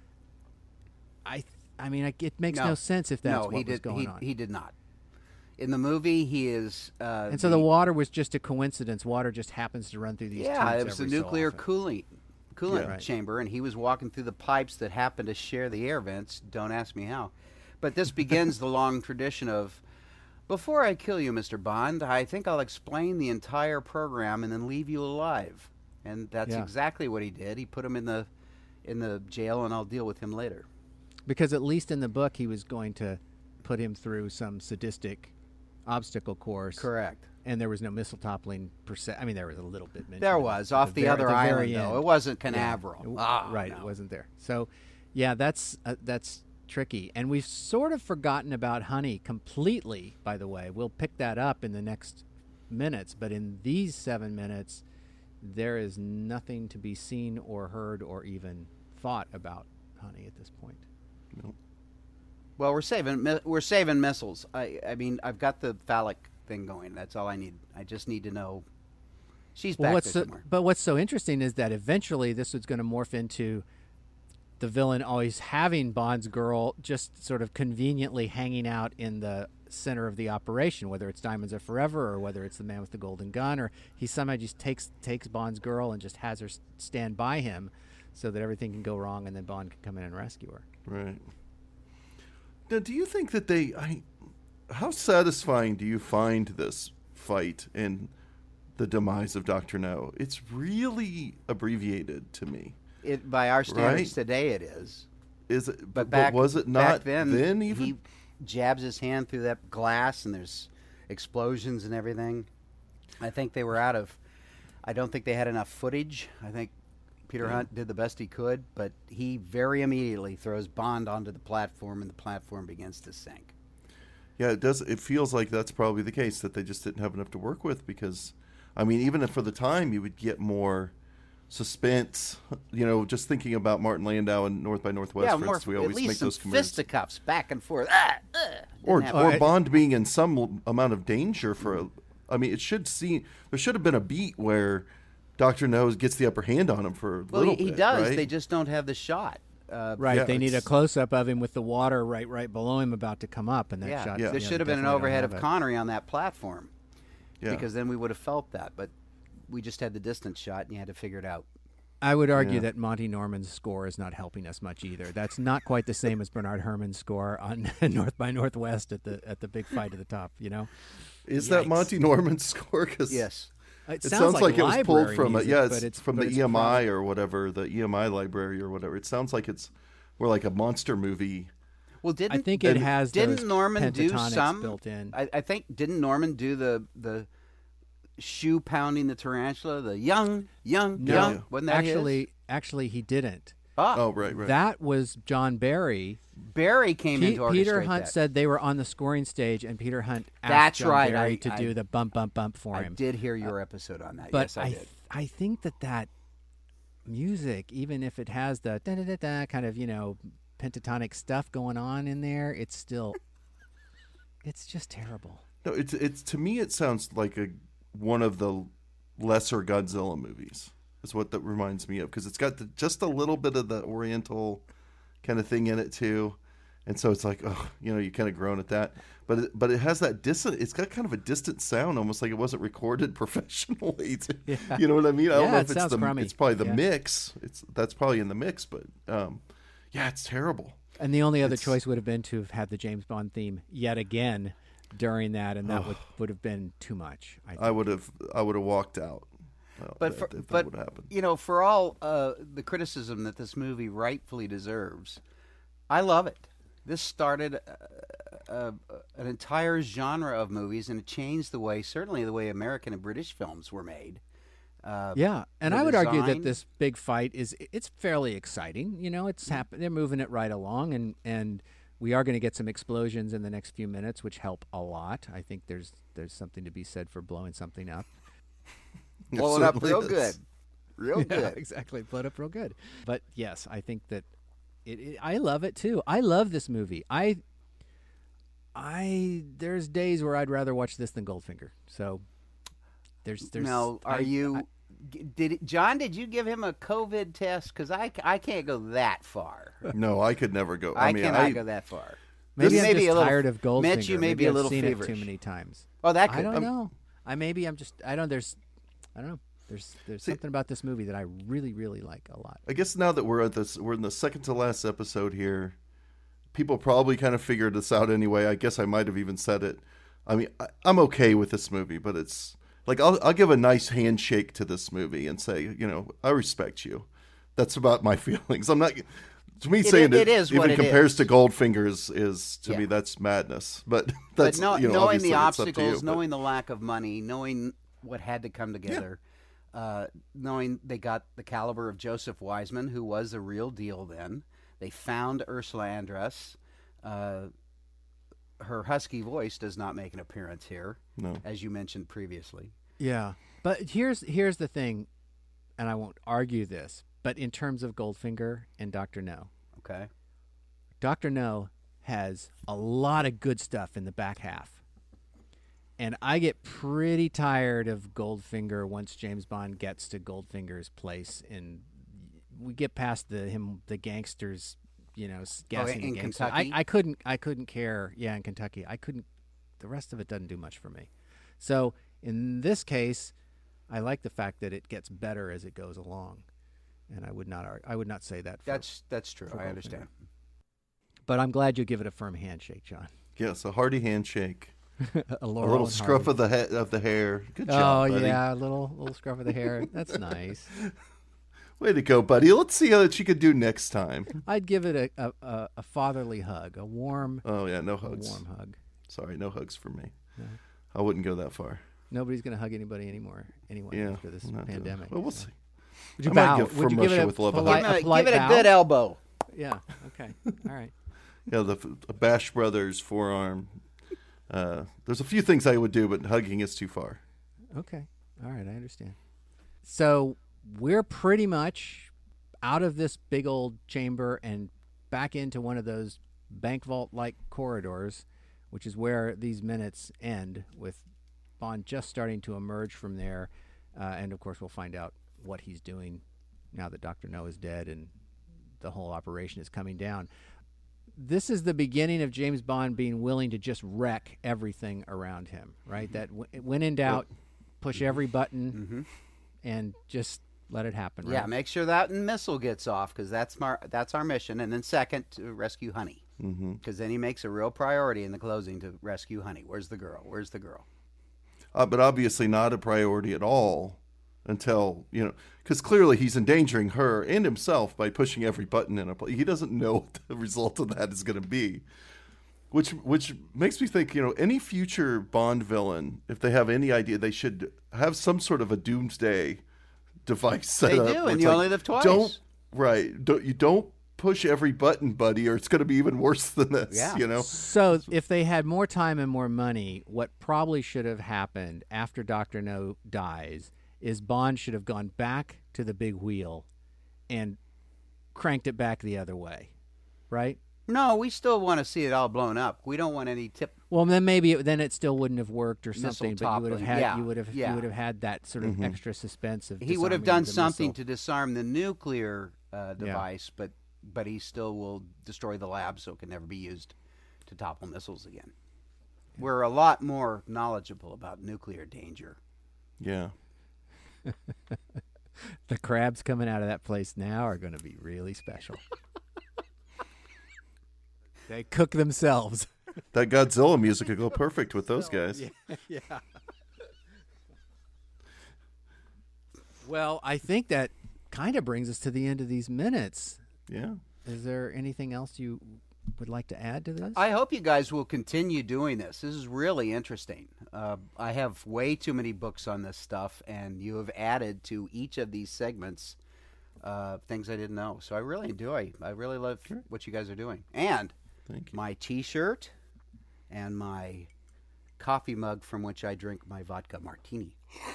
Speaker 2: I, th- I mean, I, it makes no,
Speaker 3: No.
Speaker 2: sense if that's
Speaker 3: no,
Speaker 2: what
Speaker 3: he
Speaker 2: was
Speaker 3: did.
Speaker 2: going
Speaker 3: He,
Speaker 2: on.
Speaker 3: he did not. In the movie, he is. Uh,
Speaker 2: and so the water was just a coincidence. Water just happens to run through these
Speaker 3: yeah,
Speaker 2: tubes
Speaker 3: it was a
Speaker 2: every so
Speaker 3: nuclear
Speaker 2: often.
Speaker 3: cooling coolant
Speaker 1: Yeah.
Speaker 2: Right.
Speaker 3: chamber, and he was walking through the pipes that happened to share the air vents. Don't ask me how. But this begins the long tradition of, before I kill you, Mister Bond, I think I'll explain the entire program and then leave you alive. And that's
Speaker 2: Yeah.
Speaker 3: exactly what he did. He put him in the in the jail, and I'll deal with him later.
Speaker 2: Because at least in the book, he was going to put him through some sadistic obstacle course.
Speaker 3: Correct.
Speaker 2: And there was no missile toppling per se. I mean, there was a little bit mentioned.
Speaker 3: There
Speaker 2: at
Speaker 3: was,
Speaker 2: the
Speaker 3: off the
Speaker 2: ver-
Speaker 3: other
Speaker 2: at the
Speaker 3: island,
Speaker 2: very
Speaker 3: though.
Speaker 2: end.
Speaker 3: It wasn't
Speaker 2: Yeah.
Speaker 3: Canaveral.
Speaker 2: It-
Speaker 3: Ah,
Speaker 2: right,
Speaker 3: no.
Speaker 2: it wasn't there. So, yeah, that's uh, that's tricky. And we've sort of forgotten about Honey completely, by the way. We'll pick that up in the next minutes. But in these seven minutes, there is nothing to be seen or heard or even thought about Honey at this point.
Speaker 1: Nope.
Speaker 3: Well, we're saving mi- we're saving missiles. I I mean, I've got the phallic thing going. That's all I need. I just need to know she's
Speaker 2: Well,
Speaker 3: back
Speaker 2: what's
Speaker 3: there
Speaker 2: so,
Speaker 3: somewhere.
Speaker 2: but what's so interesting is that eventually this was going to morph into the villain always having Bond's girl just sort of conveniently hanging out in the center of the operation, whether it's Diamonds Are Forever or whether it's the man with the golden gun, or he somehow just takes takes Bond's girl and just has her s- stand by him so that everything can go wrong and then Bond can come in and rescue her.
Speaker 1: Right. Now, do you think that they? I, how satisfying do you find this fight and the demise of Doctor No? It's really abbreviated to me.
Speaker 3: It, by our standards
Speaker 1: Right.
Speaker 3: today, it is.
Speaker 1: Is it?
Speaker 3: But
Speaker 1: But,
Speaker 3: back
Speaker 1: was it
Speaker 3: back
Speaker 1: not
Speaker 3: then,
Speaker 1: even?
Speaker 3: he jabs his hand through that glass, and there's explosions and everything. I think they were out of. I don't think they had enough footage. I think Peter
Speaker 1: Yeah.
Speaker 3: Hunt did the best he could, but he very immediately throws Bond onto the platform, and the platform begins to sink.
Speaker 1: Yeah, it does. It feels like that's probably the case, that they just didn't have enough to work with, because, I mean, even if for the time you would get more suspense, you know, just thinking about Martin Landau and North by Northwest,
Speaker 3: yeah,
Speaker 1: for
Speaker 3: more,
Speaker 1: instance, we
Speaker 3: at
Speaker 1: always
Speaker 3: least
Speaker 1: make
Speaker 3: some
Speaker 1: those commercials.
Speaker 3: fisticuffs back and forth. Ah, uh,
Speaker 1: Or,
Speaker 3: didn't
Speaker 1: or
Speaker 3: happen.
Speaker 2: I-
Speaker 1: Bond being in some l- amount of danger for a, I mean, it should see, there should have been a beat where Doctor No gets the upper hand on him for a
Speaker 3: well,
Speaker 1: little
Speaker 3: he, he
Speaker 1: bit,
Speaker 3: does.
Speaker 1: Right?
Speaker 3: They just don't have the shot. Uh,
Speaker 2: Right,
Speaker 1: Yeah,
Speaker 2: they need a
Speaker 1: it's-
Speaker 2: close up of him with the water right right below him about to come up, and that
Speaker 3: yeah,
Speaker 2: shot.
Speaker 1: Yeah.
Speaker 3: there
Speaker 2: you know,
Speaker 3: should have
Speaker 2: they
Speaker 3: been an
Speaker 2: definitely don't
Speaker 3: overhead
Speaker 2: have
Speaker 3: of
Speaker 2: it.
Speaker 3: Connery on that platform,
Speaker 1: yeah.
Speaker 3: because then we would have felt that. But we just had the distance shot, and you had to figure it out.
Speaker 2: I would argue
Speaker 1: Yeah.
Speaker 2: that Monty Norman's score is not helping us much either. That's not quite the same as Bernard Herrmann's score on North by Northwest at the at the big fight at the top. You know,
Speaker 1: Is
Speaker 2: Yikes.
Speaker 1: that Monty Norman's score? 'Cause
Speaker 3: Yes.
Speaker 2: it,
Speaker 1: It sounds, like, it was pulled
Speaker 2: library
Speaker 1: from,
Speaker 2: music,
Speaker 1: a, yeah,
Speaker 2: but
Speaker 1: it's,
Speaker 2: it's
Speaker 1: from
Speaker 2: but
Speaker 1: the
Speaker 2: it's
Speaker 1: E M I
Speaker 2: prob-
Speaker 1: or whatever, the E M I library or whatever. It sounds like it's, we're like a monster movie.
Speaker 3: Well, didn't
Speaker 2: I think it
Speaker 1: and
Speaker 2: has
Speaker 3: didn't
Speaker 2: those
Speaker 3: Norman do
Speaker 2: pentatonics
Speaker 3: some
Speaker 2: built in.
Speaker 3: I, I think didn't Norman do the the shoe pounding the tarantula, the young, young,
Speaker 2: No,
Speaker 3: young? Wasn't that
Speaker 2: actually,
Speaker 3: his?
Speaker 2: actually, he didn't.
Speaker 3: Ah,
Speaker 1: Oh, right, right.
Speaker 2: That was John Barry.
Speaker 3: Barry came in
Speaker 2: Pe-
Speaker 3: to orchestrate
Speaker 2: Peter Hunt
Speaker 3: that.
Speaker 2: said they were on the scoring stage, and Peter Hunt asked
Speaker 3: That's
Speaker 2: John
Speaker 3: right,
Speaker 2: Barry
Speaker 3: I-
Speaker 2: to
Speaker 3: I-
Speaker 2: do the bump, bump, bump for
Speaker 3: I
Speaker 2: him.
Speaker 3: did hear your episode on that.
Speaker 2: But
Speaker 3: yes, I,
Speaker 2: I,
Speaker 3: did.
Speaker 2: th- I think that that music, even if it has the da da da da kind of you know pentatonic stuff going on in there, it's still, it's just terrible.
Speaker 1: No, it's it's to me it sounds like a one of the lesser Godzilla movies. Is what that reminds me of, because it's got the, just a little bit of the Oriental kind of thing in it too, and so it's like, oh, you know, you kind of groan at that. But it, but it has that distant. It's got kind of a distant sound, almost like it wasn't recorded professionally. To,
Speaker 2: Yeah.
Speaker 1: You know what I mean? I don't
Speaker 2: Yeah,
Speaker 1: know
Speaker 2: it
Speaker 1: if it's
Speaker 2: sounds
Speaker 1: the
Speaker 2: crummy.
Speaker 1: it's probably the
Speaker 2: Yeah.
Speaker 1: mix. It's that's probably in the mix, but um, yeah, it's terrible.
Speaker 2: And the only other
Speaker 1: It's-
Speaker 2: choice would have been to have had the James Bond theme yet again during that, and that would would have been too much. I think.
Speaker 1: I would have I would have walked out. Well,
Speaker 3: But
Speaker 1: if,
Speaker 3: for,
Speaker 1: if that
Speaker 3: but
Speaker 1: would happen.
Speaker 3: you know, for all uh, the criticism that this movie rightfully deserves, I love it. This started uh, uh, an entire genre of movies, and it changed the way, certainly the way American and British films were made. Uh,
Speaker 2: Yeah, and
Speaker 3: the
Speaker 2: I would argue that
Speaker 3: design-
Speaker 2: this big fight is it's fairly exciting. You know, it's happen- they're moving it right along, and and we are going to get some explosions in the next few minutes, which help a lot. I think there's there's something to be said for blowing something up.
Speaker 3: blow it up
Speaker 1: certainly
Speaker 3: real
Speaker 1: is.
Speaker 3: good, real
Speaker 2: Yeah,
Speaker 3: good.
Speaker 2: exactly, blow it up real good. But yes, I think that it, it. I love it too. I love this movie. I. I there's days where I'd rather watch this than Goldfinger. So there's there's.
Speaker 3: Now, are
Speaker 2: I-
Speaker 3: you?
Speaker 2: I-
Speaker 3: g- did it, John? Did you give him a COVID test? Because I, c- I can't go that far.
Speaker 1: No, I could never go. I,
Speaker 3: I,
Speaker 1: mean,
Speaker 3: cannot
Speaker 1: I,
Speaker 3: go that far.
Speaker 2: Maybe
Speaker 3: This
Speaker 2: I'm
Speaker 3: may be
Speaker 2: just
Speaker 3: a little-
Speaker 2: tired of Goldfinger.
Speaker 3: Mitch, you may
Speaker 2: maybe
Speaker 3: be a
Speaker 2: I've
Speaker 3: little
Speaker 2: seen
Speaker 3: feverish.
Speaker 2: it too many times.
Speaker 3: Oh, that could.
Speaker 2: I don't
Speaker 3: um,
Speaker 2: know. I maybe I'm just I don't. There's I don't know. There's there's
Speaker 1: See-
Speaker 2: something about this movie that I really really like a lot.
Speaker 1: I guess now that we're at this, we're in the second to last episode here. People probably kind of figured this out anyway. I guess I might have even said it. I mean, I, I'm okay with this movie, but it's like I'll I'll give a nice handshake to this movie and say, you know, I respect you. That's about my feelings. I'm not. To me,
Speaker 3: It
Speaker 1: saying
Speaker 3: i-
Speaker 1: it,
Speaker 3: it is
Speaker 1: even
Speaker 3: what it
Speaker 1: compares
Speaker 3: is.
Speaker 1: to Goldfinger is, is to
Speaker 3: Yeah.
Speaker 1: me that's madness. But
Speaker 3: But
Speaker 1: that's
Speaker 3: no,
Speaker 1: you know,
Speaker 3: knowing
Speaker 1: obviously
Speaker 3: the
Speaker 1: it's up to
Speaker 3: obstacles,
Speaker 1: you, but-
Speaker 3: knowing the lack of money, knowing what had to come together, uh, knowing they got the caliber of Joseph Wiseman, who was the real deal then. They found Ursula Andress. Uh, her husky voice does not make an appearance here,
Speaker 1: no.
Speaker 3: as you mentioned previously.
Speaker 2: Yeah, but here's here's the thing, and I won't argue this. But in terms of Goldfinger and Doctor No,
Speaker 3: Okay.
Speaker 2: Doctor No has a lot of good stuff in the back half. And I get pretty tired of Goldfinger once James Bond gets to Goldfinger's place, and we get past the him the gangsters, you know, s- gassing
Speaker 3: in
Speaker 2: the gangsters. I,
Speaker 3: Kentucky?
Speaker 2: I couldn't I couldn't care. Yeah, in Kentucky, I couldn't. The rest of it doesn't do much for me. So in this case, I like the fact that it gets better as it goes along, and I would not ar- I would not say that. For,
Speaker 3: That's that's true.
Speaker 2: for
Speaker 3: I
Speaker 2: Goldfinger.
Speaker 3: understand.
Speaker 2: but I'm glad you give it a firm handshake, John.
Speaker 1: Yes, a hearty handshake,
Speaker 2: a,
Speaker 1: a little scruff of the he- of the hair. Good job,
Speaker 2: Oh
Speaker 1: buddy.
Speaker 2: yeah, a little little scruff of the hair. That's nice.
Speaker 1: Way to go, buddy. Let's see how that you could do next time.
Speaker 2: I'd give it a, a, a, a fatherly hug, a warm,
Speaker 1: Oh yeah, no
Speaker 2: a
Speaker 1: hugs.
Speaker 2: warm hug.
Speaker 1: Sorry, no hugs for me.
Speaker 2: No.
Speaker 1: I wouldn't go that far.
Speaker 2: Nobody's gonna hug anybody anymore anyway
Speaker 1: Yeah,
Speaker 2: after this
Speaker 1: not doing-
Speaker 2: pandemic.
Speaker 1: Well, we'll
Speaker 2: so.
Speaker 1: see.
Speaker 2: Would you
Speaker 1: I might
Speaker 2: bow?
Speaker 1: give
Speaker 2: Would you
Speaker 1: from
Speaker 2: give it
Speaker 1: Russia
Speaker 2: a
Speaker 1: with love a
Speaker 2: polite,
Speaker 3: Give,
Speaker 2: a
Speaker 3: it a,
Speaker 2: polite
Speaker 3: give it a
Speaker 2: bow?
Speaker 3: good elbow.
Speaker 2: Yeah. Okay. All right.
Speaker 1: Yeah, the f- Bash Brothers forearm. Uh, there's a few things I would do, but hugging is too far.
Speaker 2: Okay. All right. I understand. So we're pretty much out of this big old chamber and back into one of those bank vault like corridors, which is where these minutes end, with Bond just starting to emerge from there. Uh, and of course, we'll find out what he's doing now that Doctor No is dead and the whole operation is coming down. This is the beginning of James Bond being willing to just wreck everything around him, right? That w- when in doubt, push every button
Speaker 3: Mm-hmm.
Speaker 2: and just let it happen, right?
Speaker 3: Yeah, make sure that missile gets off because that's our that's our mission. And then second, to rescue Honey,
Speaker 1: Mm-hmm.
Speaker 3: because then he makes a real priority in the closing to rescue Honey. Where's the girl? Where's the girl?
Speaker 1: Uh, but obviously not a priority at all until, you know, because clearly he's endangering her and himself by pushing every button in a place. He doesn't know what the result of that is going to be. Which which makes me think, you know, any future Bond villain, if they have any idea, they should have some sort of a doomsday device set
Speaker 3: They
Speaker 1: up.
Speaker 3: do,
Speaker 1: where
Speaker 3: and
Speaker 1: it's
Speaker 3: you
Speaker 1: like,
Speaker 3: only live twice.
Speaker 1: Don't, right. Don't, you don't push every button, buddy, or it's going to be even worse than this,
Speaker 3: Yeah.
Speaker 1: you know?
Speaker 2: So if they had more time and more money, what probably should have happened after Doctor No dies is Bond should have gone back to the big wheel and cranked it back the other way, right?
Speaker 3: No, we still want to see it all blown up. We don't want any tip.
Speaker 2: Well, then maybe it, then it still wouldn't have worked or
Speaker 3: Missile
Speaker 2: something. But you would have
Speaker 3: toppling.
Speaker 2: had
Speaker 3: Yeah,
Speaker 2: you would have
Speaker 3: yeah.
Speaker 2: you would have had that sort of extra suspense of
Speaker 3: He would have
Speaker 2: disarming
Speaker 3: done
Speaker 2: the
Speaker 3: something
Speaker 2: missile.
Speaker 3: to disarm the nuclear uh, device, but but he still will destroy the lab, so it can never be used to topple missiles again. We're a lot more knowledgeable about nuclear danger.
Speaker 1: Yeah.
Speaker 2: The crabs coming out of that place now are going to be really special. They cook themselves.
Speaker 1: That Godzilla music could go perfect with those guys.
Speaker 2: Yeah. Well, I think that kind of brings us to the end of these minutes.
Speaker 1: Yeah.
Speaker 2: Is there anything else you would like to add to this?
Speaker 3: I hope you guys will continue doing this. This is really interesting. Uh, I have way too many books on this stuff, and you have added to each of these segments uh, things I didn't know. So I really enjoy. I really love
Speaker 1: Sure.
Speaker 3: what you guys are doing. And
Speaker 1: Thank you.
Speaker 3: my T-shirt and my coffee mug from which I drink my vodka martini.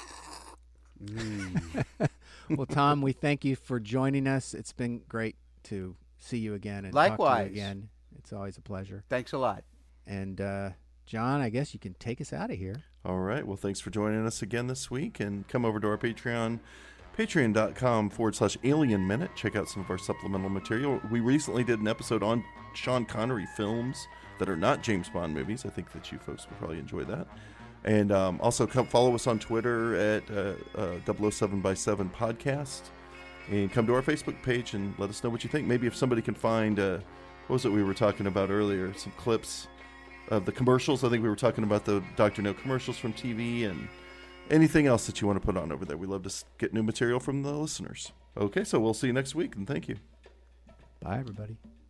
Speaker 3: Mm.
Speaker 2: Well, Tom, we thank you for joining us. It's been great to see you again and
Speaker 3: Likewise.
Speaker 2: talk to you again. It's always a pleasure.
Speaker 3: Thanks a lot.
Speaker 2: And uh, John, I guess you can take us out of here.
Speaker 1: All right. Well, thanks for joining us again this week, and come over to our Patreon, patreon.com forward slash alien minute. Check out some of our supplemental material. We recently did an episode on Sean Connery films that are not James Bond movies. I think that you folks will probably enjoy that. And um, also come follow us on Twitter at uh, uh, double oh seven by seven podcast, and come to our Facebook page and let us know what you think. Maybe if somebody can find, uh, what was it we were talking about earlier, some clips of the commercials. I think we were talking about the Doctor No commercials from T V, and anything else that you want to put on over there. We love to get new material from the listeners. Okay, so we'll see you next week, and thank you.
Speaker 2: Bye, everybody.